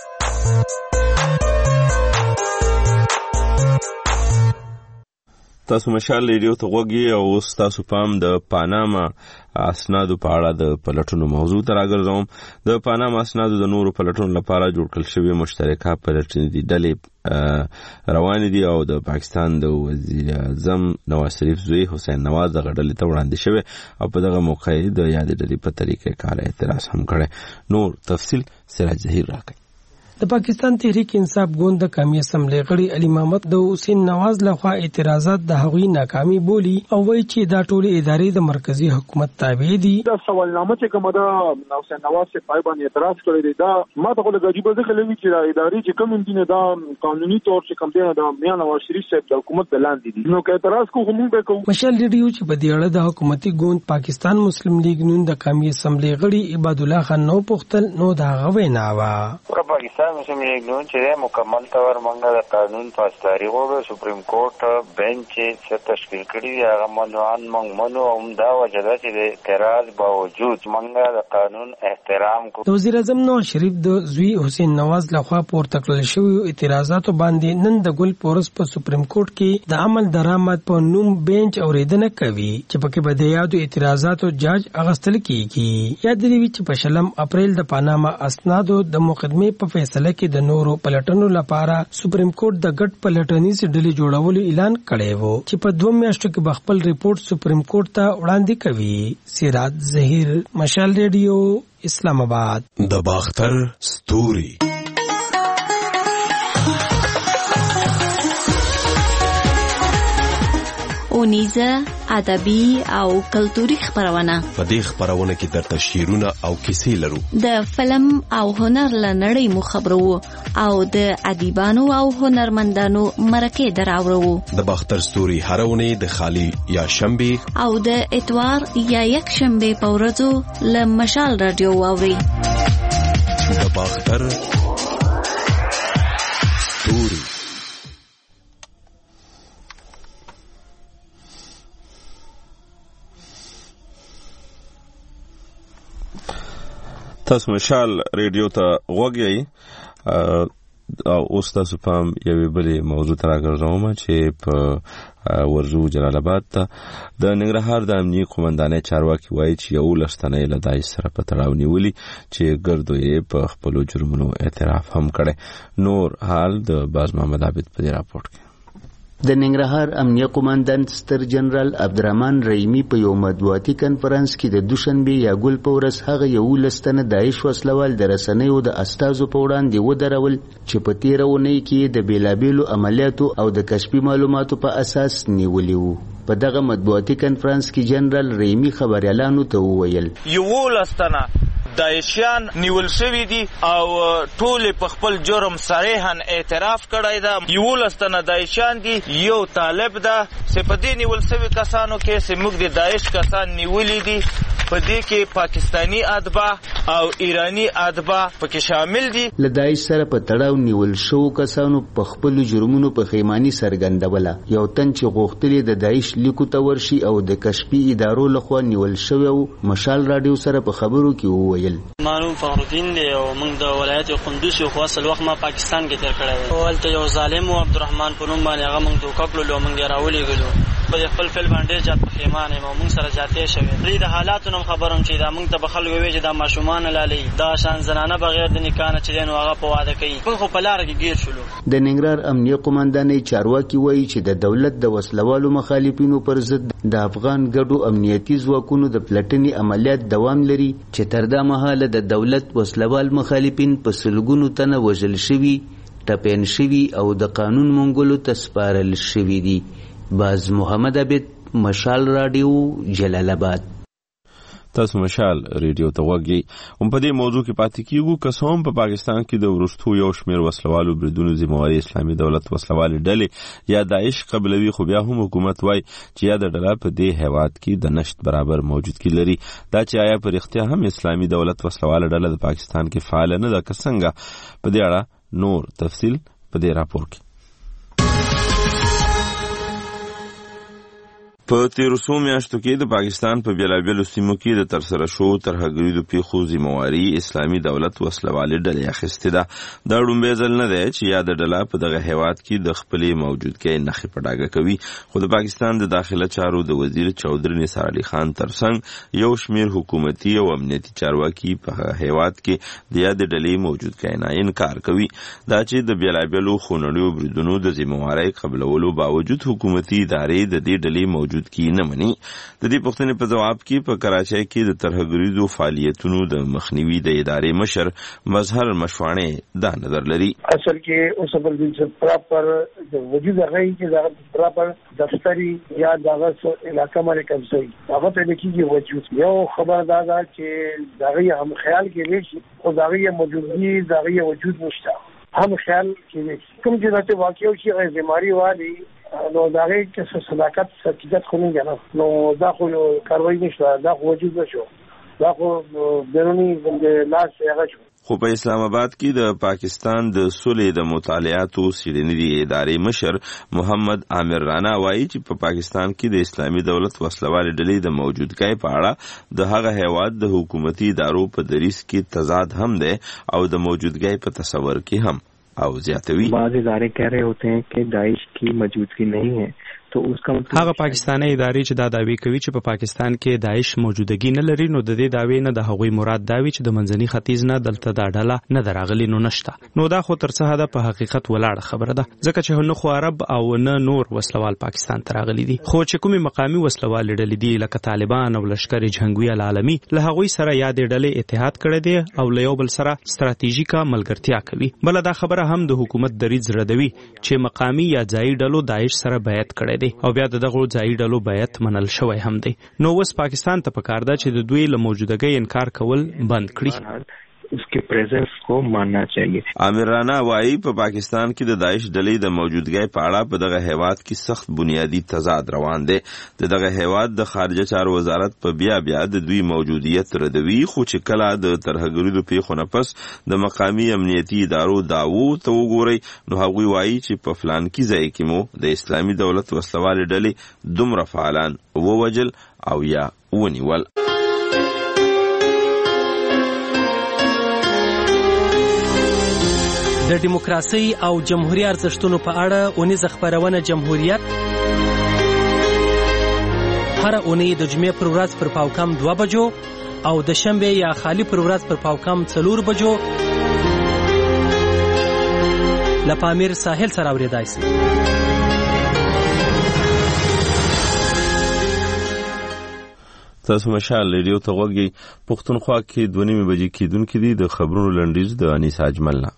تاسو مشال ریډیو ته غوږی او اوس تاسو پام د پاناما اسنادو په اړه د پلټونو موضوع ته راګرځوم د پاناما اسنادو د نورو پلټونو لپاره جوړ کړل شوی مشترکه پلټنې ډلې روان دي او د پاکستان د وزیر اعظم نواز شریف زوی حسین نواز د غډلې ته وړاندې شوی او په دغه موقع د یاد ډلې په طریقې کار اعتراض هم کړی نور تفصیل سراج ظهیر راکړي د پاکستان تحریک انصاف ګوند د قومي اسمبلی غړي علي محمد د حسین نواز لخوا اعتراضات د هغوی ناکامي بولی او وایي چې دا ټول ادارې د مرکزی حکومت تابع دي دا سوالنامه چې کومه د حسین نواز په پای باندې اعتراض کړی دی دا ما ته له غجیبه ځکه لوي چې دا ادارې چې کوم دي نه دا قانوني تور چې کوم دی دا میاں نواز شریف صاحب د حکومت د لاندې دي نو که اعتراض کوو موږ به کوو مشال ریډیو چې په دې اړه د حکومتي ګوند پاکستان مسلم لیگ نون د قومي اسمبلی غړي عباد الله خان نو پختل نو دا غوینا وا پاکستان مسلم لیگ نون چې مکمل تور منګه د قانون پاسداري غوړو سپریم کورټ بنچ چې تشکیل کړی دی هغه منوان منګ منو هم دا وجدا چې د اعتراض باوجود منګه د قانون احترام کو وزیر اعظم نواز شریف د زوی حسین نواز لخوا پورته کړل شوی اعتراضاتو باندې نن د ګل پورس په سپریم کورټ کې د عمل درآمد په نوم بنچ اوریدنه کوي چې پکې به د یادو اعتراضاتو جاج اغستل کیږي یاد دی چې په شلم اپریل د پاناما اسنادو د مقدمه په فیصله کې د نورو پلټنو لپاره سپریم کورټ د ګډ پلټنیز ډلې جوړولو اعلان کړی وو چې په دوه میاشتو کې خپل ریپورت سپریم کورټ ته وړاندې کوي سراج ظهیر مشال ریډیو اسلام آباد د باختر ستوري اونیزه ادبي او کلتوري خبرونه په دې خبرونه کې درته شعرونه او کیسې لرو د فلم او هنر لنړۍ مو خبرو او د ادیبانو او هنرمندانو مرکه دراورو د باختر ستوري هرونه د خالی یا شنبه او د اتوار یا یک شنبه په ورځو ل مشال رادیو واوري د باختر ستوري تاسو مشال ریډیو ته غوږی اوس تاسو پام یوې بلې موضوع ته راګرځوم چې په ورزو جلال آباد ته د ننګرهار د امنیه قومندانۍ چارواکي وایي چې یو لس تنه له داعش سره په تړاو نیولي چې ګردو یې په خپلو جرمونو اعتراف هم کړی. نور حال د باز محمد عابد په دې راپورټ کې. د ننګرهار امنیه قومندانت ستر جنرال عبدالرحمن رحیمي په یو مطبوعاتي کنفرانس کې د دوشنبه یا ګل په ورځ هغه یو لستنه داعش وسلوال د رسنیو د استازو په وړاندې ودرول چې په تیره اونۍ کې د بیلابیلو عملیاتو او د کشفي معلوماتو په اساس نیولي وو. په دغه مطبوعاتي کنفرانس کې جنرال رحیمي خبريالانو ته وویل یو لستنه داعشیان نیول شوی دي او ټول په خپل جرم صریحا اعتراف کړی دا. یو لستنه داعشیان دي، یو طالب ده چې په دې نیول شوی کسانو کې چې موږ د داعش کسان نیولي دي په دې کې پاکستانی اتباع او ایرانی اتباع پکې شامل دي. له داعش سره په تړاو نیول شو کسانو په خپل جرمونو په خیمانی سرګندوله. یو تن چې غوښتلې د داعش لیکو ته ورشي او د کشفي ادارو لخوا نیول شوی مشال رادیو سره په خبرو کې وویل معلوم فخرالدین دی او موږ د ولایت قندوز یو خاص وخت ما پاکستان کې تیر کړی او ولته یو ظالم او عبدالرحمن په نوم باندې هغه موږ دوکا کړلو او موږ راولې غلو په خپل فل باندې جات په خیمانه مو موږ سره جاتې شوی. د حالاتو نوم خبروم چې دا موږ ته بخل وی چې دا ماشومان لالي دا شان زنانه بغیر د نکاح نه چلین هغه په واده کوي. موږ په لار کې گیر شولو. د ننګرهار امنیه قومندانۍ چارواکي وایي چې د دولت د وسلوالو مخالفینو پر ضد د افغان ګډو امنیتي ځواکونو د پلټنې عملیات دوام لري چې تر دا مهاله د دولت وسلوال مخالفین په سلګونو تنه وژل شوي، ټپین شوي او د قانون منګولو ته سپارل شوي دي. باز محمد عابد، مشال رادیو، جلال آباد. تاسو مشال ریډیو ته وګورئ. هم په دې موضوع کې پاتې کیږو که څوم په پاکستان کې د ورستو یو شمیر وسلوالو بریدونو ذمہواری اسلامي دولت وسلوالې ډلې یا داعش قبلوي، خو بیا هم حکومت وای چې یا د ډله په دې هیواد کې د نشت برابر موجودګي لري. دا چې آیا پر اختیا هم اسلامي دولت وسلواله ډله د پاکستان کې فعال نه ده که څنګه، په دې اړه نور تفصیل په دې راپور کې. په تیرو څو میاشتو کې د پاکستان په بیلابیلو سیمو کې د ترسره شوو ترهګریزو پیښو ذمہواری اسلامي دولت وسلوالې ډلې اخیستې ده. دا لومړی ځل نه دی چې یاده ډله په دغه هیواد کې د خپلې موجودګۍ نښې په ډاګه کوي، خو د پاکستان د داخله چارو د وزیر چودري نثار علي خان ترڅنګ یو شمیر حکومتي او امنیتي چارواکي په هیواد کې د یادې ډلې موجودګۍ نه انکار کوي. دا چې د بیلابیلو خونړیو بریدونو د ذمہوارۍ قبلولو باوجود حکومتي ادارې د دې ډلې موجود کی نه مني. د دې پوښتنې په جواب کې په کراچۍ کې د ترهګریزو فعالیتونو د مخنیوي د ادارې مشر مظهر مشواڼي دا نظر لري. اصل کې اوس په دې پراپر د وجود غوي چې دا پراپر دفتری یا دغه علاقې باندې کوي هغه ته لیکي وجود یو خبر دا ده چې دغه هم خیال کې وي او دغه موجودي دغه وجود نشته، هم خیال کې کوم چې د واقعي او شي غیرماري والی نو داغه کې صداقت سکیدت خو نه غواړم نو دا خو کاروي نشته، دا خو وجود نشو، دا خو بیرونی د لاس هغه شو. خو په اسلام آباد کې د پاکستان د صلح د مطالعاتو څېړنیزې ادارې مشر محمد عامر رانا وایي چې په پاکستان کې د اسلامي دولت وسلوالې ډلې د موجودګۍ په اړه د هغه هیواد د حکومتي ادارو په دریځ کې تضاد هم دی او د موجودګۍ په تصور کې هم. بعض ادارے کہہ رہے ہوتے ہیں کہ داعش کی موجودگی نہیں ہے تو اس کا مطلب هغه پاکستاني ادارې چې دا دعوی کوي چې په پاکستان کې داعش موجودګي نه لري، نو د دې دعوی نه د هغوی مراد دا وي چې د منځني ختیځ نه دلته دا ډله نه دراغلي نو نشته. نو دا خو تر څه حده په حقیقت ولاړه خبره ده، ځکه چې نه خو عرب او نه نور وسلوال پاکستان ته راغلي دي، خو چې کومي مقامي وسلوال ډلې دي لکه طالبان او لشکر جنگوي العالمي له هغوی سره یاد ډلې اتحاد کړی دی او له یو بل سره ستراتیژیکه ملګرتیا کوي. بل دا خبره هم د حکومت دریځ ردوي چې مقامي یا ځایي ډلو داعش سره بیعت کړی دی او بیا دغه ځایي ډلو بیعت منل شوی هم دی. نو اوس پاکستان ته پکار ده چې د دوی له موجودګۍ انکار کول بند کړي. اس کے پریزنس کو ماننا چاہیے. عامر رانا وایي په پاکستان کې د داعش ډلې د موجودګۍ په اړه په دغه هیواد کې سخت بنیادی تضاد روان دی. د دغه هیواد د خارجه چارو وزارت په بیا بیا د دوی موجودیت ردوي، خو چې کله د ترهګریزو پیښو نه پس د مقامی امنیتي ادارو دعوو ته وګورئ نو هغوی وایي چې په فلانکي ځای کې مو د اسلامي دولت وسلوالې ډلې دومره فعالان ووجل او یا ونیول. د دیموکراسي او جمهوریت ارزښتونو په اړه اونیزه خپرونه جمهوریت هر اونۍ د جمعې پر ورځ پر پاوکم دوه بجو او د شنبې یا خالی پر ورځ پر پاوکم څلور بجو له پامیر ساحل سره اورېدای شي. تاسو مشال ریډیو ته غوږی. پښتونخوا کې دوه نیمې بجې کېدونکې دي. د خبرونو لنډیز د انیس اجمل نه.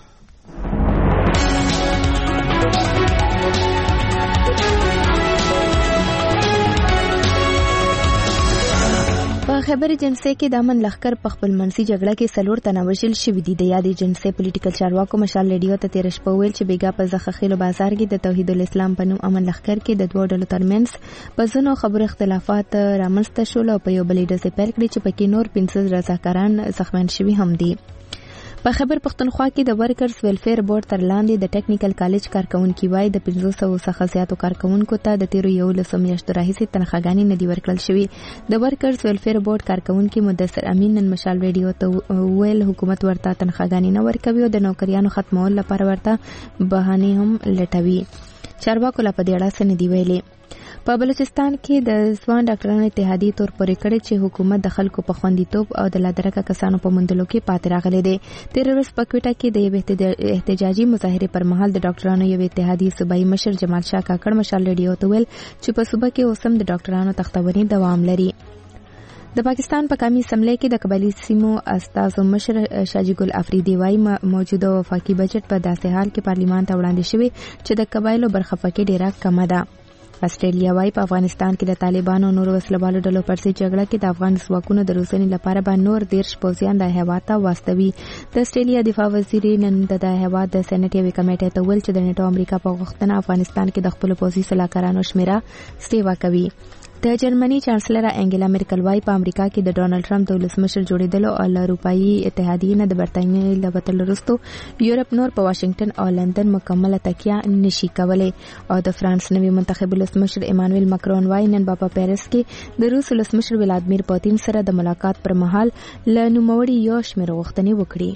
په خبر جنسي کې د امن لخر په خپل منځي جګړه کې څلور تنه وژل شوي دي. د یادې جنسي پولیټیکل چارواکو مشال ریډیو ته تېره شپه وویل چې بیګا په زخخیلو بازار کې د توحید الاسلام په نوم امن لخر کې د دوه ډلو ترمنځ په ځینو خبرو اختلافات رامنځته شول او په یو بلې ډزې پیل کړې چې پکې نور پنځه رضاکاران زخمیان شوي هم دي. په خبر پښتونخوا کې د ورکرز ویلفیر بورډ تر لاندې د ټیکنیکل کالج کارکونکي وای د پنځه سوه څخه زیاتو کارکونکو ته د تیرو یولسو میاشتو راهیسې تنخواګانې نه دي ورکړل شوي. د ورکرز ویلفیر بورډ کارکونکي مدثر امین نن مشال ریډیو ته ویل حکومت ورته تنخواګانې نه ورکوي او د نوکریانو ختمولو لپاره ورته بهانې هم لټوي. چارواکو لا په دې اړه څه نه دي ویلي. په بلوچستان کې د ځوان ډاکټرانو اتحادیې تور پورې کړی چې حکومت د خلکو په خوندیتوب او د لادرکه کسانو په موندلو کې پاتې راغلی دی. تېره ورځ په کوټه کې د یوې احتجاجي مظاهرې پر مهال د ډاکټرانو یوې اتحادیې صوبایي مشر جمال شاه کاکړ مشال ریډیو ته ویل چې په صوبه کې اوس هم د ډاکټرانو تختونې دوام لري. د پاکستان په قومي اسمبلی کې د قبایلي سیمو استازو مشر شاجي ګل افریدي وايي موجوده وفاقي بجټ په داسې حال کې پارلیمان ته وړاندې شوی چې د قبایلو برخه پکې ډیره کمه ده. استرالیا وايي په افغانستان کې د طالبانو او نورو وسلوالو ډلو پر ضد جګړه کې د افغان ځواکونو د روزنې لپاره به نور دیرش پوځیان د هیواد ته واستوي. د استرالیا دفاع وزیر نن د هیواد د سېنات یوې کمیټې ته ویل چې د نیټو امریکا په غوښتنه افغانستان کې د خپل پوځي سلاکارانو شمیره سیوا کوي. د جرمني چانسلر انګلا مرکل وايي په امریکا کې د ډونالد ټرمپ د ولسمشر جوړېدلو او له اروپایي اتحادیې نه د برتانیې له وتلو وروسته یورپ نور په واشنگټن او لندن مکمله تکیه نشي کولی. او د فرانس نوي منتخب ولسمشر ایمانویل ماکرون وايي نن به په پیرس کې د روس ولسمشر ولادیمیر پوتین سره د ملاقات پر مهال له نوموړي یو شمېر غوښتنې وکړي.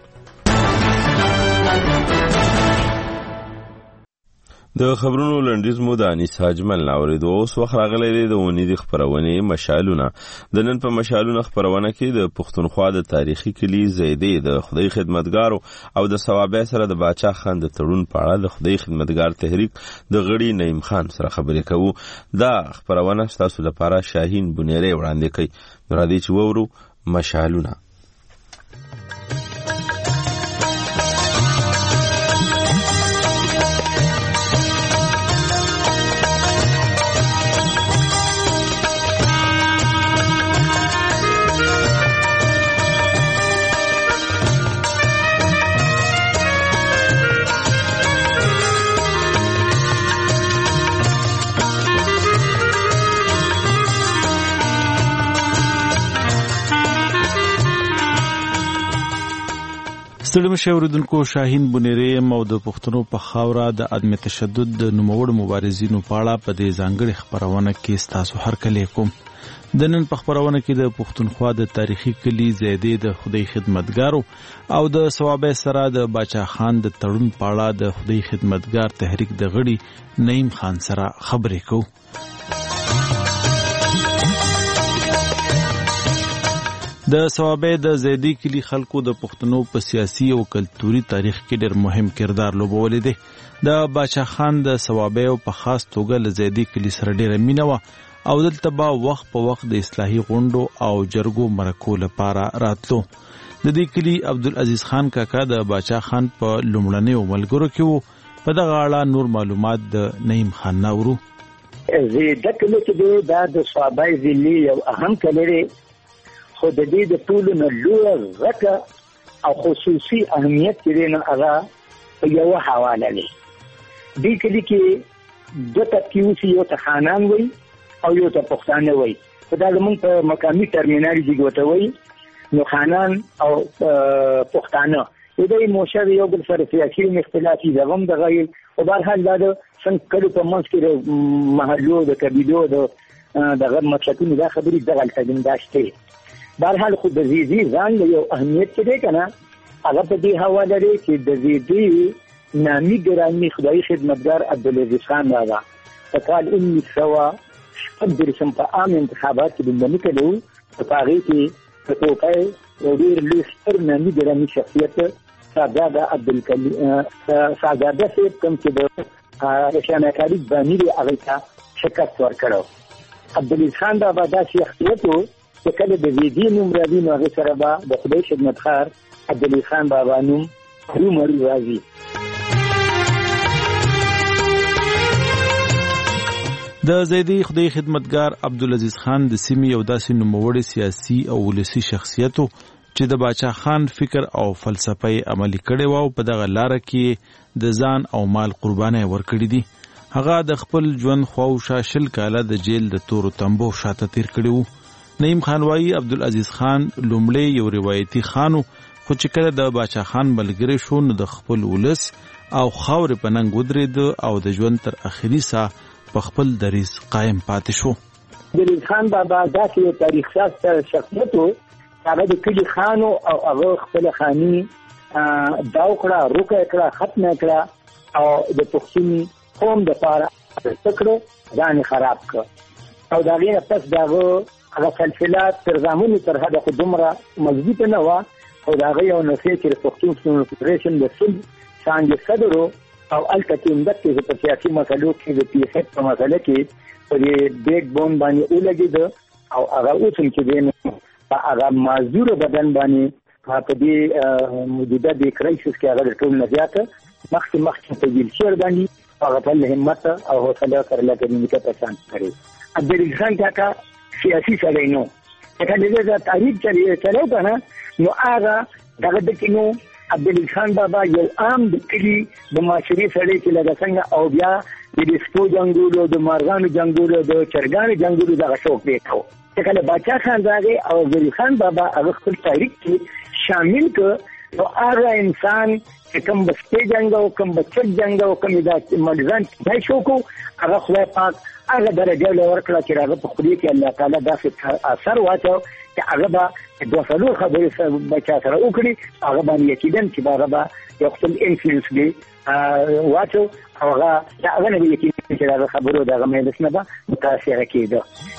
د خبرونو لنډیز مو د انیس اجمل اورېدو. اوس وخت راغلی دی د اونۍ د خپرونې مشالونه. د نن په مشالونه خپرونه کې د پښتونخوا د تاریخي کلي زیدې د خدای خدمتګارو او د ثوابه سره د باچا خان د تړون په اړه د خدای خدمتګار تحریک د غړي نعیم خان سره خبرې کوو. دا خپرونه تاسو لپاره شاهین بنيري وړاندې کوي. راځئ چې وورو مشالونه. ستړي مشه اوریدونکو، شاهین بنيري او د پښتنو په خاوره د عدم تشدد د نوموړ مبارزینو په اړه په دې ځانګړي خبرونه کې ستاسو هرکلی کوم. د نن په خبرونه کې د پښتونخوا د تاریخي کلي زیدې د خدای خدمتګارو او د ثوابه سره د باچا خان د تړون په اړه د خدای خدمتګار تحریک د غړي نعیم خان سره خبرې کوو. د ثوابه د زیدی کلی خلکو د پښتنو په سیاسي او کلتوري تاریخ کې ډېر مهم کردار لوبولی دی. د باچا خان د ثوابه او په خاص توګه ل زیدی کلی سره ډېر مینه و او دلته به وخت په وخت د اصلاحي غونډو او جرګو مرکو لپاره راتلو. د دې کلی عبدالعزیز خان کاکا د باچا خان په لومړنیو ملګرو کې وو. په دغه اړه نور معلومات د نعیم خان ناورو. زیده کلی چې دا د ثوابه ضلع یو اهم کلی دی، خو د دې د ټولو نه لویه غټه او خصوصي اهمیت چې دی نو هغه په یوه حواله دی. دې کلي کې دوه طبقې اوسي، یو ته خانان وایي او یو ته پښتانه وایي. خو دا زمونږ په مقامي ټرمینالوژي کې ورته وایي. نو خانان او پښتانه د دې موشه یو بل سره سیاسي اختلافي دغه هم دغه یې او بهرحال دا د څنګه کلو په منځ کې د محلو د قبیلو د دغه مطلقونو دا خبرې دغلته دا شته. بهرحال خو د زیزي ځان له یو اهمیت چې دی که نه هغه په دې حواله لري چې د زیدي نامي ګرامي خدای خدمتګار عبدالعزیز خان بابا په کال انیس سوه شپږ دېرشم په عام انتخابات کې لومړني کړی په هغې کې په ټوپی یو ډېر لوی ستر نامي ګرامي شخصیت شهزاده عبدالکلیم شهزاده صاحب کوم چې د رشانه کالي باني دی هغې ته شکست ورکړی. عبدالعزیز خان بابا دا شخصیت و چې کله د زیدي نوم راځي نو هغې سره به د خدای خدمتګار عبدالعزیز خان بابا نوم هرومرو راځي. د زیدي خدای خدمتګار عبدالعزیز خان د سیمې یو داسې نوموړی سیاسي او ولسي شخصیت و چې د باچا خان فکر او فلسفه یې عملي کړې وه او په دغه لاره کې د ځان او مال قربانۍ ورکړي دي. هغه د خپل ژوند خواوشا شل کاله د جیل د تورو تمبو شاته تیر کړي وو. نعیم خان وایي عبدالعزیز خان لومړی یو روایتي خان و خو چې کله د باچا خان ملګری شو نو د خپل ولس او خاورې په ننګ ودرېد او د ژوند تر اخري ساه په خپل دریځ قایم پاتې شو. عبدالعزیز خان بابا داسې یو تاریخ ساز شخصیت و هغه د کلي خانو او هغه خپله خاني داو کړه روکه یې کړه ختمه یې کړه او د پښتون قوم دپاره څه کړه ځان یې خراب کړه او د هغې نه پس د هغه هغه سلسله تر زامنو تر حده خو دومره مضبوطه نه وه او د هغه یو نسل چې د پښتون ستونزو فدرېشن د صلح څانګې صدر و او هلته کې همدک کې په سیاسي مسلو کې د پي ایس ایف په مسله کې په دې بیک بون باندې ولګېده او هغه اوس هم چې دی نو په هغه معذوره بدن باندې په دې موجوده دې کرایسس کې هغه د ټول نه زیاته مخکې مخکې په ویلچیر باندې هغه خپل همت او حوصله سره لکه نیمکه پسند کړی. عبدالعزیز خان کاکا سیاسي سړی نو لکه د دې تاریخ چلو که نه نو هغه دغه دکې نو عبدالعزیز خان بابا یو عام د کلي د معاشرې سړی چې لکه څنګه او بیا د سپو جنګولو د مارغانو جنګولو د چرګانو جنګولو دغه شوق دی کو چې کله باچا خان راغی او عبدالعزیز خان بابا هغه خپل تاریخ کې شامل کړ نو هغه انسان چې کوم به سپی جنګ او کوم به چرګ جنګ او کوم د ملزان دی شوق هغه خدای پاک هغه درجه له ورکړه چې هغه په خدای کې الله تعالی داسې اثر واچو چې هغه به دوه څلور خبرې سره بچا سره وکړي هغه باندې یقینا چې هغه به یو خپل انفلوئنس دی واچو او هغه هغه نه یقینا چې هغه خبرو دغه مجلس نه به متاثره کېده.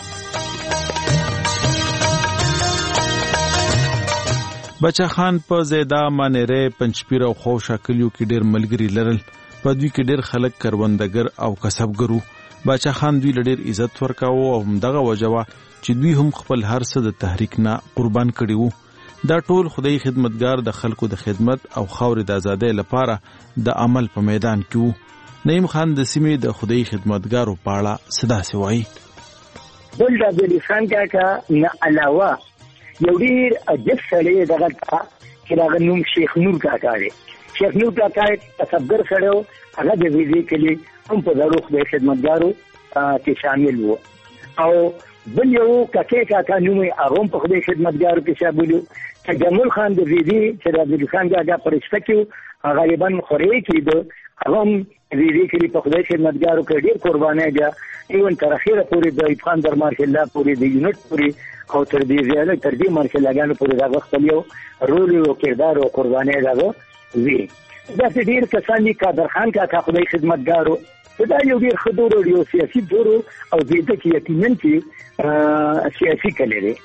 بچا خان په زیدا مانېره پنځپیر او خوشا کلیو کې ډېر ملګري لرل. په دوی کې ډېر خلک کروندګر او کسبګرو. باچا خان دوی ډېر عزت ورکاوه او همدغه وجه وه چې دوی هم خپل هر څه د تحریک نه قربان کړي وو. دا ټول خدای خدمتګار د خلکو د خدمت او خاورې د ازادۍ لپاره د عمل په میدان کې وو. نعیم خان د سیمې د خدای خدمتګارو په اړه څه داسې وایي. بل د عبدالعزیز خان کاکا نه علاوه یو ډېر عجب سړی دغه ته چې د هغه نوم شیخ نور کاکا دی. شیخ نور کاکا کسبګر سړی و هغه د ویزې کلي هم په زړو خدای خدمتګارو کې شامل و او بل یو کاکې کاکا نوم یې هغه هم په خدای خدمتګارو کې شامل و. تجمل خان د ویزې چې د عبدالعزیز خان کاکا په رشته کې غالبا خورې کېده هغه هم ویزې کلي په خدای خدمتګارو کې ډېر قربانۍ بیا ایون تر اخره پورې د ایوب خان در مارشل الله پورې د یونټ پورې او تر دې زیاده تر دې مارشل لاګانو پورې دغه خپل یو رول او کردار او قربانۍ دغه وي. داسې ډېر کسان دي قادر خان کاکا خدای خدمتګارو دا یو ډېر ښه دور او یو سیاسي دور او دې ته کې یقینا چې سیاسي کلی دی.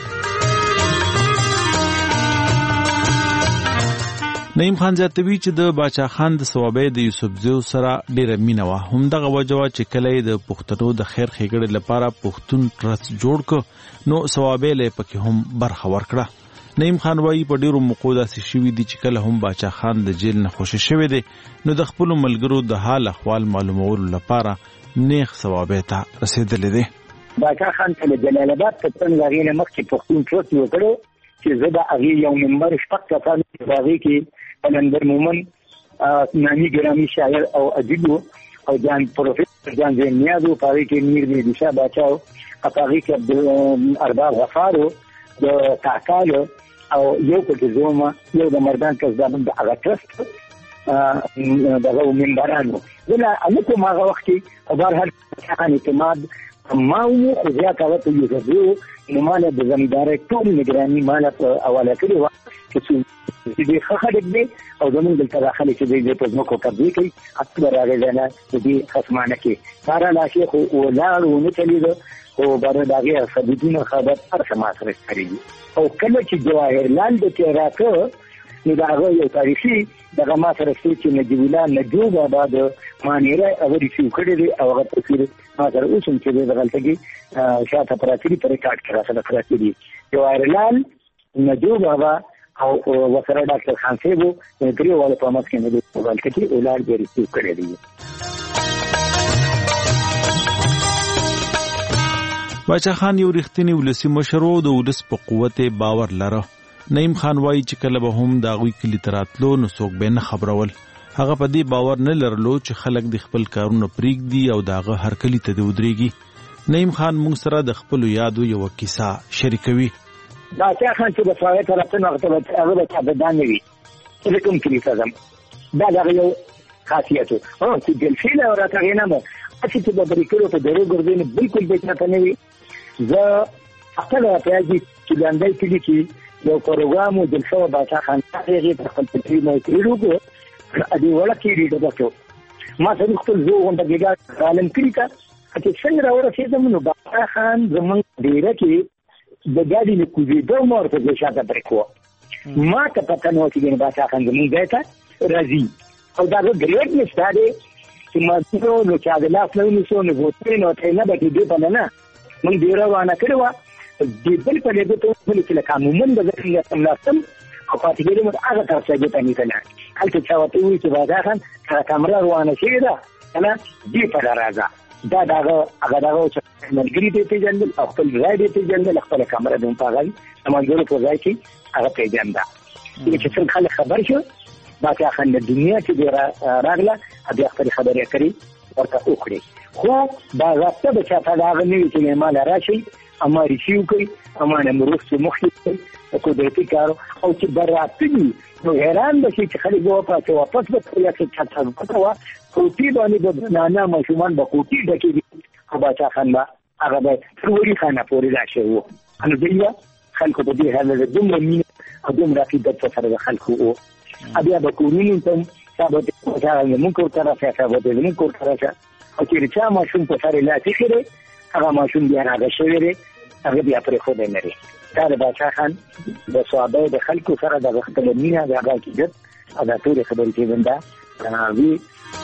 نعیم خان زیاتوي چې د باچا خان د صوابۍ د یوسفزیو سره ډېره مینه وه. همدغه وجه وه چې کله یې د پښتنو د خیر ښېګړې لپاره پښتون ټرست جوړ کړ نو صوابۍ له یې پکې هم برخه ورکړه. نعیم خان وایي په ډېرو موقعو داسې شوي دي چې کله هم باچا خان د جیل نه خوشي شوی دی نو د خپلو ملګرو د حال احوال معلومولو لپاره نیغ صوابۍ ته رسېدلی دی. باچا خان ته له جلال آباد ته څنګه هغې نه مخکې پښتون ټرست وکړو چې زه د هغې یو ممبر شپږ کسان په هغې کې قلندر مومن نامي ګرامي شاعر او ادیب و او جان پروفیسر جان زین نیاز و په هغې کې میر مهدي شاه باچا و په هغې کې عبدالارباب غفار و د کاکال او یو پکې زوما یو د مردان کسدامن د هغه ټرست دغه ممبرانو دله هلته هم هغه وخت کې په بهرحال خان اعتماد ما ومو خو زیات هغه په یوسفزیو نو ما له د زمیندارۍ ټول نګراني ما له په حواله کړې وه چې دې خخړک دی او زمونږ دلته راخلي چې دې په ځمکو قبضې کوي اکبر راغی نه دې خصمانه کې سارا لاشي خو ولاړ ونه چلیدو او بر دغه ثبوتونه خبر هر سما سره کړی او کله چې جواهرلال د کې راکو نو دا یو تاریخي دغه ما سره چې نجیب الله نجوب آباد مانیره او ریسیو کړی دی او هغه تصویر ما سره اوسم چې د غلطګي شاته پراتري پر ریکارډ کړه سره پراتري جواهرلال نجوب آباد او وسره ډاکټر خان صاحب درې والا په مس کې نه دی غلطګي اولاد به ریسیو کړی دی. باچا خان یو رښتینی ولسی مشر و د ولس په قوت باور لره. نعیم خان وایي چې کله به هم د هغوی کلي ته راتلو نو څوک به نه خبرول. هغه په دې باور نه لرلو چې خلک د خپل کارونه پرېږدي او د هغه هر کلي ته دې ودرېږي. نعیم خان موږ سره د خپلو یادو یوه کیسه شریکوي. باچا خان چې د سوایې ته راتلو هغه هغه به چابدان نه وي چې د کوم کلي ته ځم دا د هغه یو خاصیت و. چې جلسې له راته هغې نه به هسې چې به برېکړو په درو ګرځوي نو بلکل به چاته نه وي. زه خپل راته یاد دي چې ګاندی کلي کې یو پروګرام و جلسه و باچا خان هغې ته خپل فکري موکري وکړو دې وړه کې ریډه وکړو ما سړي خپل زه غونډه بېګا عالم کلي ته چې څنګه راورسېدم نو باچا خان زموږ ډېره کې د ګاډي نه کوزېدو ما ورته زه شاته پرېښوه ما ته پته نه وه چې باچا خان زموږ ځای ته راځي او دا زه ګریټنس دا دی چې مازدیګر نو چا د لاس نه ونیسو نو بوتلې نو ورته نه به کېدې په نه موږ ډېره روانه کړې وه د بل په لیدو ته وبلې چې لکه عموما به زه څنګه سملاستم او پاتې کېدې مو د هغه طرف ته دې ته نیتله هلته چا ورته ووایي چې باچا خان هغه کمره روانه شوې ده که نه دې ته راځه دا د هغه هغه دغه و چې ملګري دې پېژندل او خپل ځای دې پېژندل خپله کمره دې هم په هغه د ملګرو په ځای کې هغه پېژنده چې څنګه خلک خبر شو باچا خان د دنیا چې دې راغله بیا خپلې خبرې کړې ورته وکړې خو دا رابطه به چاته د هغه نه وي چې ما له راشئ اما ریسیو کوي اما نه مرستې مخکې کوي قدرتي کار او چې بر راتلي نو حیران به شي چې خلک به وپاسې واپس به کړي یا چې چاته پته وه کوټې باندې به نانه ماشومان به کوټې ډکې دي او باچا خان به هغه به تر وړي خانه پورې راشی وو نو دوی خلکو په دې حال دومره مینه او دومره عقیدت سره د خلکو وو بیا به کورونو ته چا به زمونږ کور ته راشي چا به زمونږ کور ته راشي او چې چا ماشوم په سر لاس ایښی دی هغه ماشوم بیا راغی شوی دی هغه بیا پرېښودی نه دی. دا د باچا خان د صحابه د خلکو سره د خپله مینه د هغه عقیدت او دا ټولې خبرې چې زنده وي.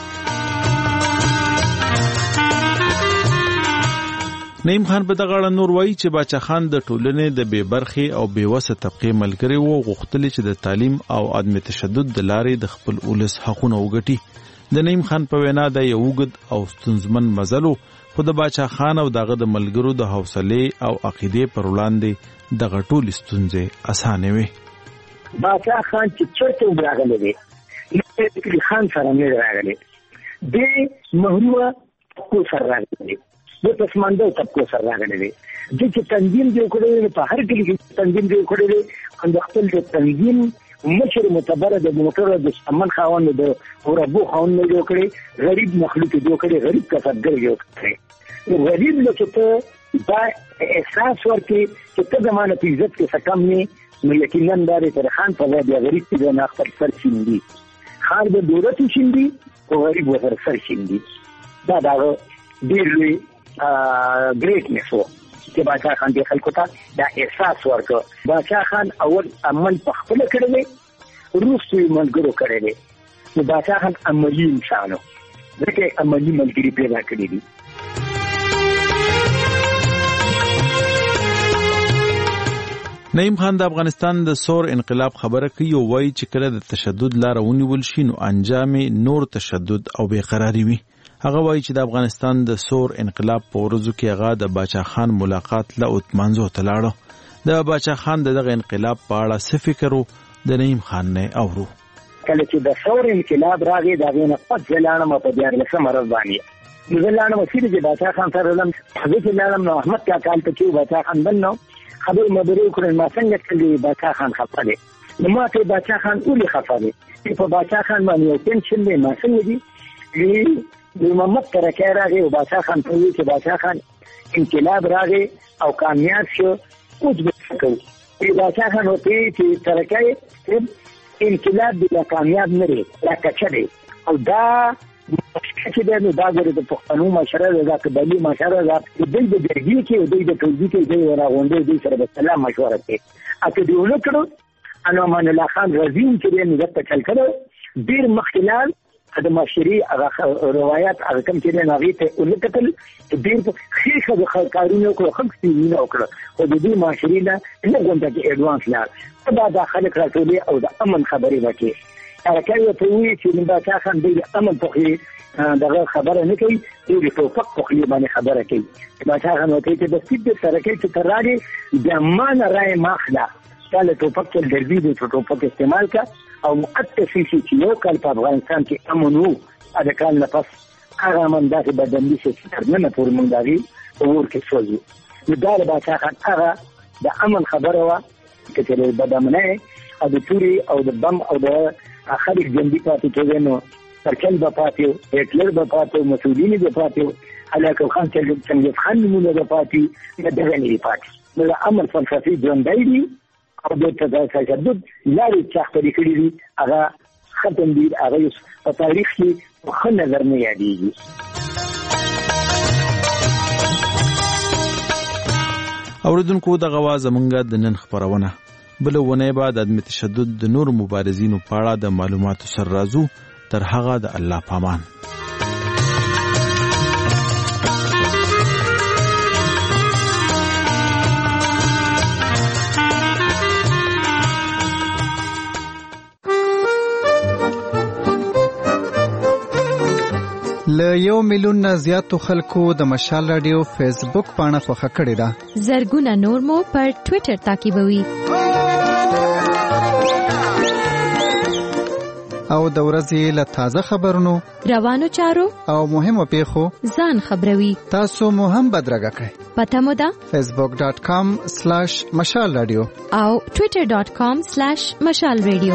نعیم خان په دغه اړه نور وایي چې باچا خان د ټولنې د بې برخې او بې وسه طبقې ملګری و غوښتلې چې د تعلیم او عدم تشدد د لارې د خپل ولس حقونه وګټي. د نعیم خان په وینا دا یو اوږد او ستونزمن مزل و خو د باچا خان او دغه د ملګرو د حوصلې او عقیدې پر وړاندې دغه ټولې ستونزې اسانې وې. باچا خان چې چېرته راغلی دی نو خان سره نه راغلی دی محرومه طبقو سره راغلی دی د پسمانده طبقو سره راغلی دی د چې تنظیم جوړ کړی دی په هر کلي کې تنظیم جوړ کړی دی او د خپل د تنظیم مشر معتبره د موټر د شتمن خاوند د اوربو خاوند نه جوړ کړی غریب مخلوق جوړ کړی غریب کسبګر جوړ کړی غریب له چې دا احساس ورکړي چې ته زمانه په عزت کې څه کم نه نو یقینا دا د خان په ځای بیا غریب چې نه خپل سر شیندي خان د دولت شیندي او غریب ورسره سر شیندي. دا دا ډېر لوی ګریټنس و چې باچا خان دې خلکو ته دا احساس ورکړ. باچا خان اول عمل په خپله کړی دی وروسته یې ملګرو کړی دی نو باچا خان عملي انسان و ځکه عملي ملګري پیدا کړي دي. نعیم خان د افغانستان د سور انقلاب خبره کوي او وایي چې کله د تشدد لاره ونیول شي نو انجام نور تشدد او بېقراري وي. هغه وایي چې د افغانستان د سور انقلاب په ورځو کې هغه د باچا خان ملاقات له اتمانځو ته لاړه. د باچا خان د دغه انقلاب په اړه څه فکر و د نعیم خان نه اورو. کله چې د سور انقلاب راغی د هغې نه پس زه لاړم په دیارلسمه ورځ باندې نو زه لاړم چېرې چې باچا خان سره لاړم زه چې لاړم نو احمد کاکا هلته چې باچا خان بل نو خبرې مبرې وکړې ما څنګه کړي باچا خان خفه دی نو ما ته باچا خان ولې خفه دی چې په باچا خان باندې یو ټینشن دی ما څنګه دي د محمد ترکی راغی او باچا خان ته وویل چې باچا خان انقلاب راغی او کامیاب شو اوس به څه کوو باچا خان وتی چې ترکه انقلاب بلا کامیاب نه لري لا کچره او دا چې دا نو دا غره د پښتنو مشره دا قبلي مشره دا د دې د درګي کې د دې د توګي کې د راغونډې د سره د سلام مشوره کې اته دی ولکړو انا مان الله خان رزین چې نه د تکل کړو ډیر مخکلال د معاشري روایت هغه کوم چې نه غوي ته ولکتل ډیر خېخه د کارونو کو خلک سینه وکړه او د دې معاشري نه نه غونډه کې اډوانس لار دا د خلک راټولي او د امن خبرې وکړي ترکه ته وی چې نن باچا خان د امن په دغه خبره نه کوي د توفق په خلی باندې خبره کوي باچا خان وایي چې د سید ترکه چې تراري د مان رائے ماخلا کله توفق کې دربي د توفق استعمال کا او مؤسسي چې یو کال په افغانستان کې امن وو اده کال نه پس هغه من داسې بدلني چې تر نن پورې مونږ داغي اور کې سوځو نو دا باچا خان هغه د امن خبره وا چې د بدامنه او د توري او د بم او د خلک جنبي پاتې کېږي نو ترکل به پاتې هټلر به پاتې مسولینی به پاتې علاقه خان چې څنګه خان موږ به پاتې نه دغه نه پاتې نو د امن فلسفي ژوندۍ دي او د تشدد لارې چې خپلې کړې دي هغه ختم دي هغه په تاریخ کې په ښه نظر نه یادېږي. اوریدونکو دغه وا زمونږ د نن خپرونه بل ونه بعد د تشدد د نور مبارزینو په اړه د معلوماتو سر رازو تر هغه د الله پامان. له یو میلیون نه زیاتو خلکو د مشال رادیو فیسبوک پاڼه خوښه کړې ده. زرګونه نور مو پر ټوئیټر تعقیبوي. او د ورځې له تازه خبرونو روانو چارو او مهمو پیښو ځان خبروي. تاسو مو هم بدرګه کړئ. پته مو ده فیسبوک ډاٹ کام سلیش مشال رادیو او ټوئیټر ډاٹ کام سلیش مشال رادیو.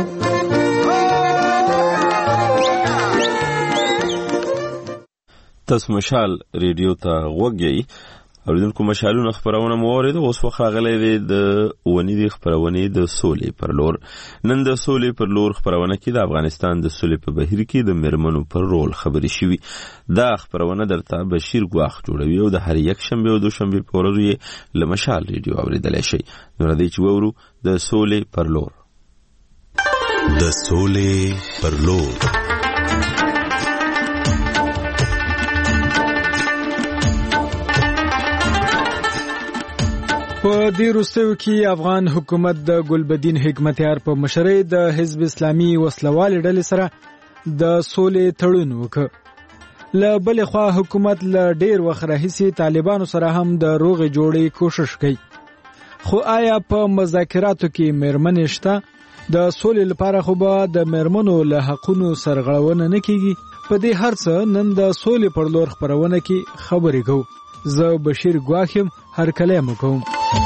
تاسو مشال ریډیو ته غوږی اوریدونکو مشالونه خبرونه مو اورید. اوس وخت راغلی دی د ونی دی خبرونه د سولې پر لور. نن د سولې پر لور خبرونه کې د افغانستان د سولې په بهیر کې د مرمنو پر رول خبرې شوي. دا خبرونه درته بشیر ګواخ جوړوي او د هر یک شنبه او دوشنبه په ورځو یې له مشال ریډیو اوریدلای شي. نو راځئ چې وورو د سولې پر لور. د سولې پر لور. په دې وروستیو کې افغان حکومت د ګلبدین حکمتیار په مشرۍ د حزب اسلامي وسلوالې ډلې سره د سولې تړون وکړ. له بلې خوا حکومت له ډېر وخت راهیسې طالبانو سره هم د روغې جوړې کوشش کوي. خو آیا په مذاکراتو کې میرمنې شته؟ د سولې لپاره خو به د میرمنو له حقونو سرغړونه نه کیږي. په دې هر څه نن د سولې پر لور خبرونه کې خبرې کوو. زه بشیر ګواخم هر کلام کوم.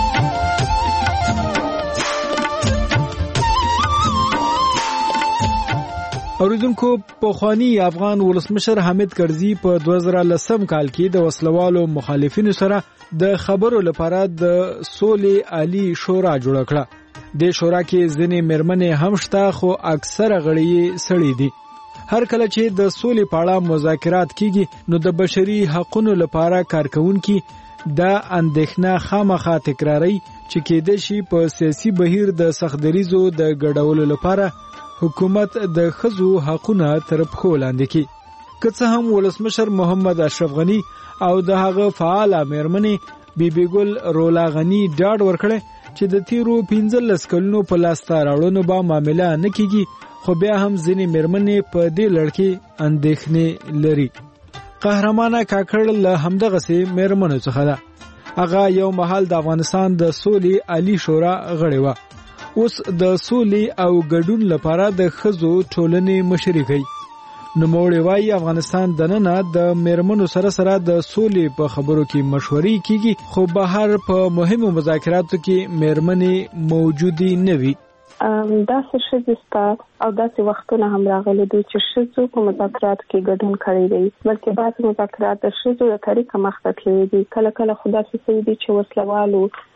اوریدونکو پخوانی افغان ولسمشر حامد کرزي په دوه زره لسم کال کې د وسلوالو مخالفینو سره د خبرو لپاره د سولې عالی شورا جوړ کړه. د شورا کې ځینې میرمنې هم شته خو اکثره غړي سړي دي. هر کله چې د سولې په اړه مذاکرات کیږي نو د بشري حقوقو لپاره کارکونکي دا اندېښنه خامخا تکراري چې کېدای شي په سیاسي بهیر د سختدریزو د ګډولو لپاره حکومت د ښځو حقونه تر پښو لاندې کړي. که څه هم ولسمشر محمد اشرف غنی او د هغه فعاله میرمنې بیبي ګل رولا غنی ډاډ ورکړي چې د تیرو پنځلس کلونو په لاسته راوړنو به معامله نه کیږي، خو بیا هم ځینې میرمنې په دې لړ کې اندېښنې لري. قهرمانه کاکړ له همدغسې میرمنو څخه ده. هغه یو مهال د افغانستان د سولې عالی شورا غړې وه. اوس د سولې او ګډون لپاره د ښځو ټولنې مشري کوي. نوموړی وایي افغانستان دننه د میرمنو سره سره د سولې په خبرو کې مشورې کیږي، خو بهر په مهمو مذاکراتو کې میرمنې موجودي نه وي. داسې ښځې سته او داسې وختونه هم راغلي دي چې ښځو په مذاکراتو کې ګډون کړی دی، بلکې بعضې مذاکرات د ښځو د طریقه مخته تللي دي. کله کله خو داسې شوي دي چې وسلوالو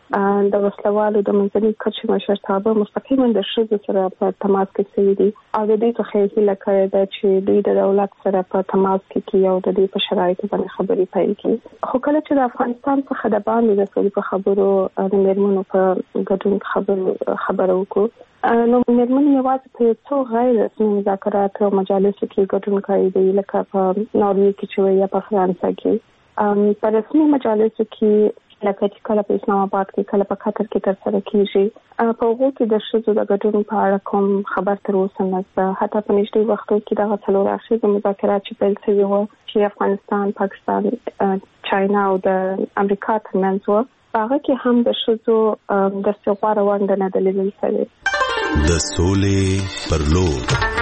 د وسلوالو د منځني کچې مشرتابه مستقیما د ښځو سره په تماس کې سوي دي او د دې څخه هیله کړې ده چې دوی د دولت سره په تماس کې کې او د دې په شرایطو باندې خبرې پیل کړي. خو کله چې د افغانستان څخه د باندې د سولې په خبرو د میرمنو په ګډون خبرو خبرو وکړو، نو میرمنې یوازې په څو غیر رسمي مذاکرات او مجالسو کې ګډون کوي دي، لکه په ناروې کې چې یا په فرانسه کې. په رسمي مجالسو کې لکه چې کله په اسلام آباد کې کله په قطر کې ترسره کیږي، په هغو کې د ښځو د ګډون په اړه کوم خبر تر اوسه نشته. حتی په نږدې وختو کې دغه څلور اړخیزه مذاکرات چې پیل شوي وو چې افغانستان، پاکستان، چاینا او د امریکا ترمنځ وو، هغه کې هم د ښځو داسې غوره ونډه نه ده لیدل شوې. د سولې پر لور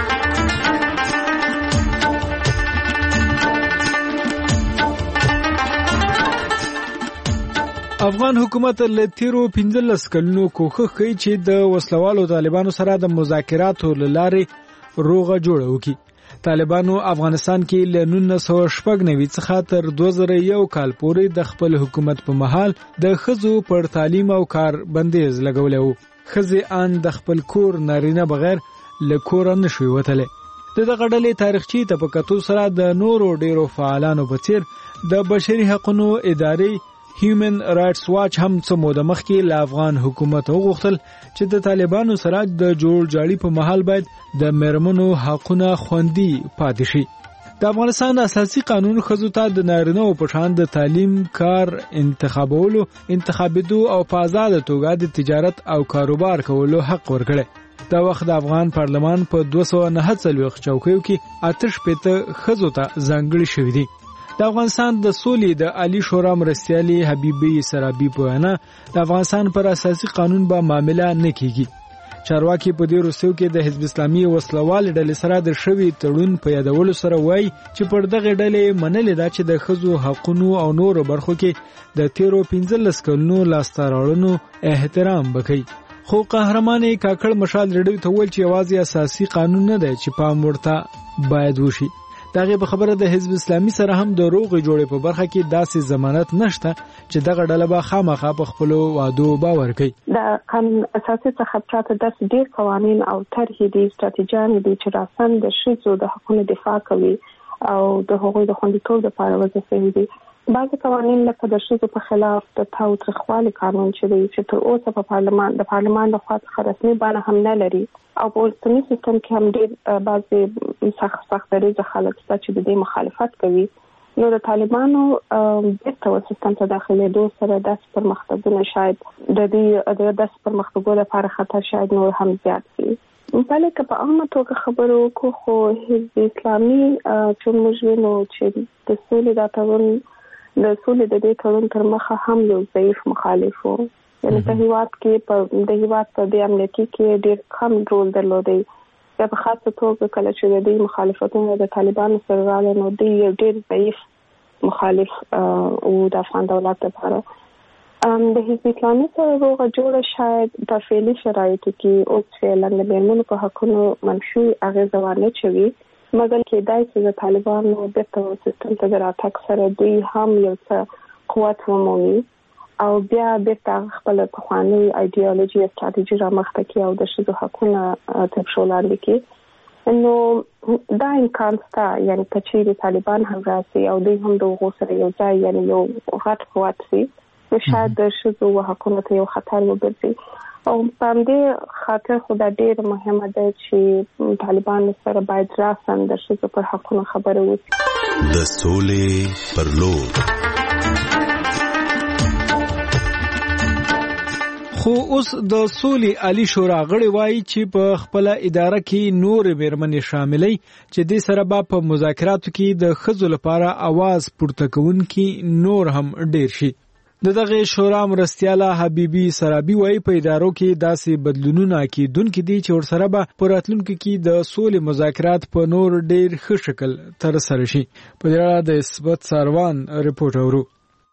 افغان حکومت له تیرو پنځلس کلونو کوښښ کوي چې د وسلوالو طالبانو سره د مذاکراتو له لارې روغه جوړه وکړي. طالبانو افغانستان کې له نولس سوه شپږ نوي څخه تر دوه زره یو کال پورې د خپل حکومت په مهال د ښځو پر تعلیم او کار بندیز لګولی و. ښځې ان د خپل کور نارینه بغیر له کوره نشوی وتلی. د دغه ډلې تاریخچې ته په کتو سره د نورو ډیرو فعالانو په څیر د بشري حقوقو ادارې هیومن رائټس واچ هم څه موده مخکې له افغان حکومت وغوښتل چې د طالبانو سره د جوړ جاړي په مهال باید د میرمنو حقونه خوندي پاتې شي. د افغانستان اساسي قانون ښځو ته د نارینه‌و په شان د تعلیم، کار، انتخابولو، انتخابېدو او په آزاده توګه د تجارت او کاروبار کولو حق ورکړی. دا وخت د افغان پارلمان په دوه سوه نهه څلوېښت چوکیو کې اته شپېته ښځو ته ځانګړي شوي دي. د افغانستان د سولې د عالی شورا مرستیالې حبیبي سرابي په وینا د افغانستان پر اساسي قانون به معامله نه کیږي. چارواکي په دې وروستیو کې د حزب اسلامي وسلوال ډلې سره د شوي تړون په یادولو سره وایي چې پر دغه ډلې منلې ده چې د ښځو حقونو او نورو برخو کې د تیرو پنځلس کلونو لاسته راوړنو احترام وکړي. خو قهرمان کاکړ مشال ریډیو ته ویل چې یوازې اساسي قانون نه دی چې پام ورته باید وشي. دغه په خبره د حزب اسلامي سره هم د روغې جوړې په برخه کې داسې ضمانت نشته چې دغه ډله به خامخا په خپل وعدو باور کوي. د قانون اساسي څخه پراته داسې ډېر قوانین او طرحې دي، ستراتیژیانې دي چې راسن د ښځو د حقونو دفاع کوي او د هغوی د خوندیتوب لپاره وضع شوي دي. بعضې قوانین لکه د ښځو په خلاف د تاوتریخوالي قانون چې دی چې تر اوسه په پارلمان د پارلمان لخوا څخه رسمي بڼه هم نه لري او په اوسني سیستم کې هم ډېر بعضې سخت سخت دریځه خلک شته چې د دې مخالفت کوي. نو د طالبانو بیرته و سیستم ته داخلېدو سره داسې پرمختګونه شاید د دې داسې پرمختګو لپاره خطر شاید نور هم زیات شي. بلې که په عامه توګه خبرې وکړو خو حزب اسلامي چې موږ وینو چې د سولې دا تړون د سولې د دې تړون تر مخه هم یو ضعیف مخالف و. یعنې په هیواد کې په د هیواد په دې امنیتي کې ډېر کم رول درلودی. یا په خاصه توګه کله چې د دې مخالفتونه د طالبانو سره راغلي نو دوی یو ډېر ضعیف مخالف او د افغان دولت لپاره د حزب اسلامي سره روغه جوړه شاید په فعلي شرایطو کې اوس فعلا د میرمنو په حقونو منفي اغېزه وانچوي، مګر کېدای شي د طالبانو بیرته سیستم ته د راتګ سره دوی هم یو څه قوت ومومي او بیا بیرته خپل پخوانۍ ایډیالوژي یا ستراتیژي رامخته کړي او د ښځو حقونه تر پښو لاندې کړي. نو دا امکان شته، یعنې که چیرې طالبان هم راسي او دوی هم د هغو سره یو ځای یعنې یو غټ قوت شي نو شاید د ښځو حقونو ته یو خطر وګرځي. او په همدې خاطر خو دا ډېره مهمه ده چې طالبانو سره باید راسن د ښځو پر حقونو خبرې وکړي. د سولې پر لور خو اوس د سولې عالی شورا غړي وایي چې په خپل اداره کې نور میرمنې شاملې چې د سره په مذاکراتو کې د ښځو لپاره आवाज پورته کوونکي نور هم ډېر شي. د دغه شورا مرستیاله حبیبي سرابي وایي په ادارو کې داسې بدلونونه کېدونکي دي چې ورسره به په راتلونکي کې د سولې مذاکرات په نور ډېر ښه شکل ترسره شي. په دې اړه د اثبات ساروان رپورټ اورو.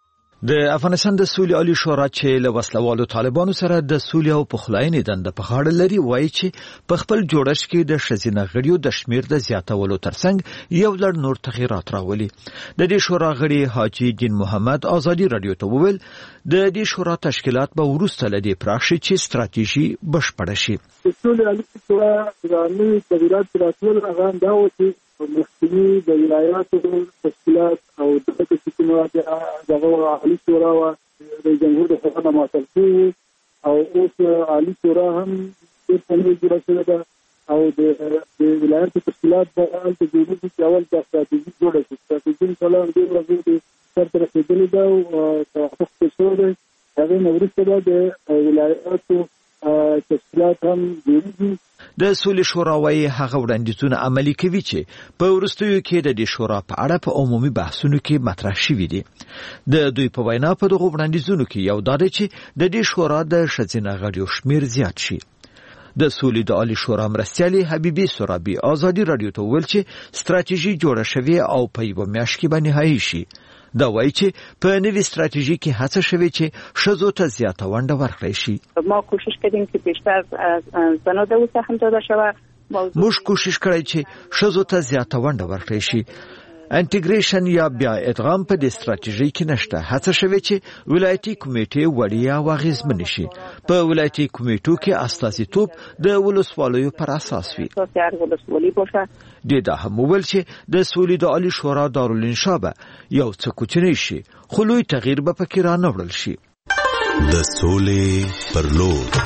د افغانستان د سولې عالی شورا چې له وسلوالو طالبانو سره د سولې او پخلاینې دنده په غاړه لري وایي چې په خپل جوړښت کې د ښځینه غړیو د شمیر د زیاتولو ترڅنګ یو لړ نور تغیرات راولي. د دې شورا غړي حاجی دین محمد ازادي رادیو ته وویل د دې شورا تشکیلات به وروسته له دې پراخ شي چې ستراتیژي بشپړه شي. د سولې عالی شورا د نوي تغیرات راتلل هغه دا و چې مخکني د ولایاتو تشکیلات او د تشکیلات دغه عالی شورا او د جمهور د خبرو معطل شوی او اوس عالی شورا هم د څنګه جوړه شوې ده او د ولایاتو تشکیلات په اړه د جوړولو چې اول د استراتیژي جوړه شي. استراتیژي کله هم ډېر وګړي سره رسیدلې ده او توافق شوی دی. هغه نو وروسته د ولایاتو تشکیلات هم جوړیږي. د سولې شورا وايي هغه وړاندیزونه عملي کوي چې په وروستیو کې د دې شورا په اړه په عمومي بحثونو کې مطرح شوي دي. د دوی په وینا په دغه وړاندیزونو کې یو دا دی چې د دې شورا د ښځینه غړیو شمیر زیات شي. د سولې د عالی شورا مرستیالي حبیبي سرابي ازادي رادیو ته ویل چې ستراتیژي جوړه شوې او په یوه میاشت کې به نهایي شي. دا وایي چې په نوې ستراتیژي کې هڅه شوې چې ښځو ته زیاته ونډه ورکړی شي. ما کوشش کردیم که بیشتر زنان در سهم داده شود. موږ کوشش کړی چې ښځو ته زیاته ونډه ورکړی شي. انټیګریشن یا بیا ادغام په دې ستراتیژي کې نشته. هڅه شوې چې ولایتي کمیټې وړیا او اغېزمنې شي. په ولایتي کمیټو کې استازیتوب د ولسوالیو پر اساس وي. د دا هم وویل چې د سولې د عالی شورا دارالانشا به یو څه کوچنی شي خو لوی تغییر به پکې رانهوړل شي. د سولې پر لور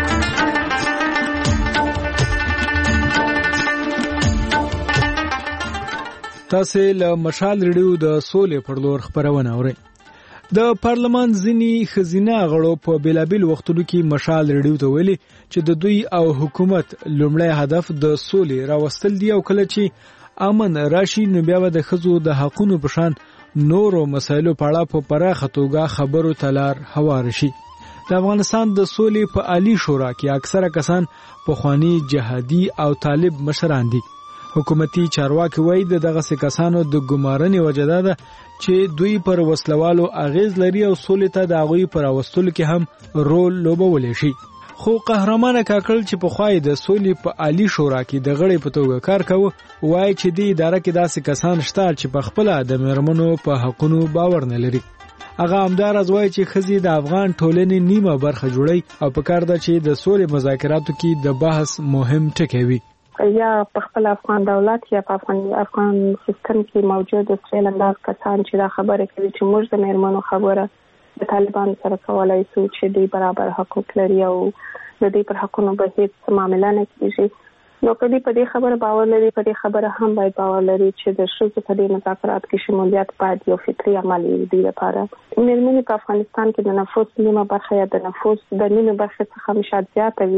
تاسو له مشال ریډیو د سولې پر لور خبرونه اورئ. د پارلمان ځینی خزینه غړو په بیلابل وختونو کې مشال ریډیو ته ویلي چې د دوی او حکومت لومړی هدف د سولې راوستل دی او کله چې امن راشي نو بیا د خزو د حقونو په شان نورو مسایلو په اړه په پراخه توګه خبرو تلار هوار شي. د افغانستان د سولې په عالی شورا کې اکثره کسان پخوانی جهادي او طالب مشران دي. حکومتي چارواکي وایي د دغه کسانو د ګمارنې وجه ده چې دوی پر وسلوالو اغیز لري او سولې ته د هغوی پر راوستلو کې هم رول لوبولی شي. خو قهرمانه کاکړ چې په خوای د سولې په عالی شورا کې د غړي په توګه کار کوي وایي چې د اداره کې داسې کسان شته چې په خپل د میرمنو په حقونو باور نه لري. هغه همدار از وایي چې خزي د افغان ټولنې نیمه برخه جوړي او په کار ده چې د سولې مذاکراتو کې د بحث مهم ټکی وي. یا په خپل افغان دولت یا په افغان افغان سیستم کې موجود سویل انداز کسان چې دا خبره کوي چې موږ د میرمنو خبره د طالبان سره کولای شو چې دوی برابر حقوق لري او د دې پر حقونو به هیڅ معامله نه کیږي. نو کله په دې خبره باور لري په دې خبره هم باید باور لري چې د شوزو په دې مذاکرات کې شمولیت باید یو فطري عمل دی لپاره. میرمنې په افغانستان کې د نفوس نیمه برخه یا د نفوس د نیمه برخه څخه مشاد زیاته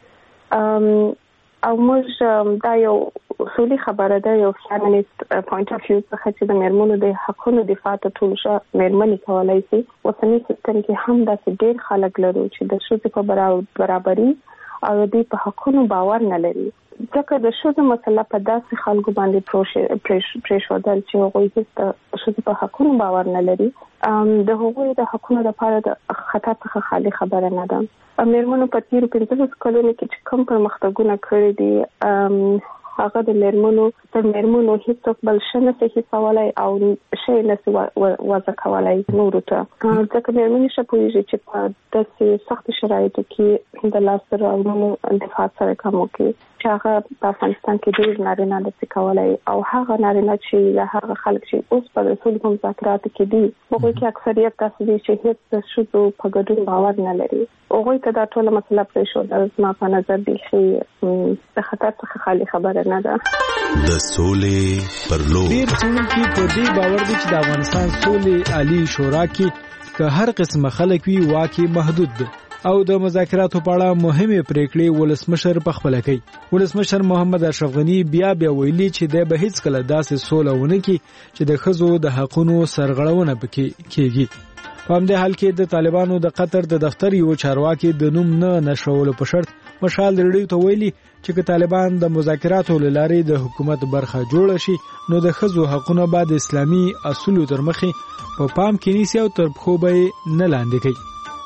وي او موږ دا یو اصولي خبره ده یو فیمینیست پوینټ اف ویو څخه چې د میرمنو د حقونو دفاع ته ټول شه میرمنې کولای شي. اوسنی سیستم کې هم داسې ډېر خلک لرو چې د ښځو په برابري او د په حقونو باور نه لري. ځکه د ښځو مسله په داسې خلکو باندې پرېښودل چې هغوی هېڅ د ښځو په حقونو باور نه لري د هغوی د حقونو لپاره د خطر څخه خالي خبره نه ده. میرمنو په تیرو پنځلسو کلونو کې چې کوم پرمختګونه کړي دي هغه د میرمنو تر میرمنو هیڅ بل شي نه شي کولای او شي نه شي وضع کولای نورو ته. ځکه میرمنې شپويږي چې په داسې سخت شرایطو کې د لاس راوړلو دفاع سره کوم کوي چې هغه په افغانستان کې ډېر نارینه د کولای او هغه نارینه چې هغه خلک چې اوس په رسول کوم مذاکرات کې دي هغه کې اکثریت تاسو دي چې هیڅ شذو په ګډون باور نه لري. هغه ته دا ټول مسله پرې شو د ما په نظر دي چې د خطر څخه خالي خبره نه ده. د سولې پر لور ډیر څومره په دې باور دي چې د افغانستان سولې عالی شورا کې که هر قسم خلک وي واکي محدود دي او د مذاکراتو په اړه مهمه پریکړې ولسمشر په خپل کوي. ولسمشر محمد اشرف غنی بیا بیا ویلي چې د به هیڅ کله داسې سوله ونه کی چې د خزو د حقونو سرغړونه پکې کیږي. په همدې حال کې د طالبانو د قطر د دفتر یو چارواکي د نوم نه نشرولو په شرط مشال ریډیو ته ویلي چې که طالبان د مذاکراتو له لارې د حکومت برخه جوړ شي نو د ښځو حقونه به د اسلامي اصولو تر مخې په پام کې نیسي او تر پښو به یې نه لاندې کوي.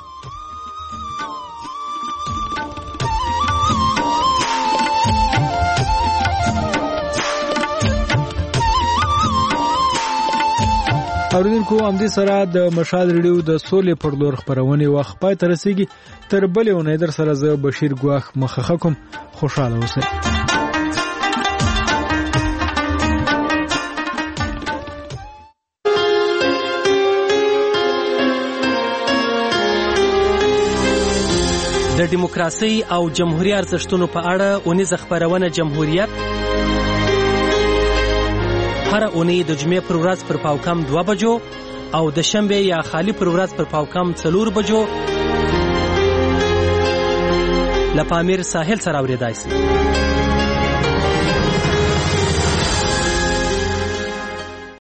اوریدونکو همدې سره د مشال ریډیو د سولې پر لور خپرونې وخت پای ته رسیږي. تر بلې اونۍ در سره زه بشیر ګواښ مخه کوم. خوشاله اوسئ. د دیموکراسي او جمهوریت ارزښتونو په اړه اونیزه خپرونه جمهوریت هر اونۍ د جمعې پر ورځ پر پاوکم دوه بجو او د شنبه یا خالی پر ورځ پر پاوکم څلور بجو له پامیر ساحل سره اورېدای شئ.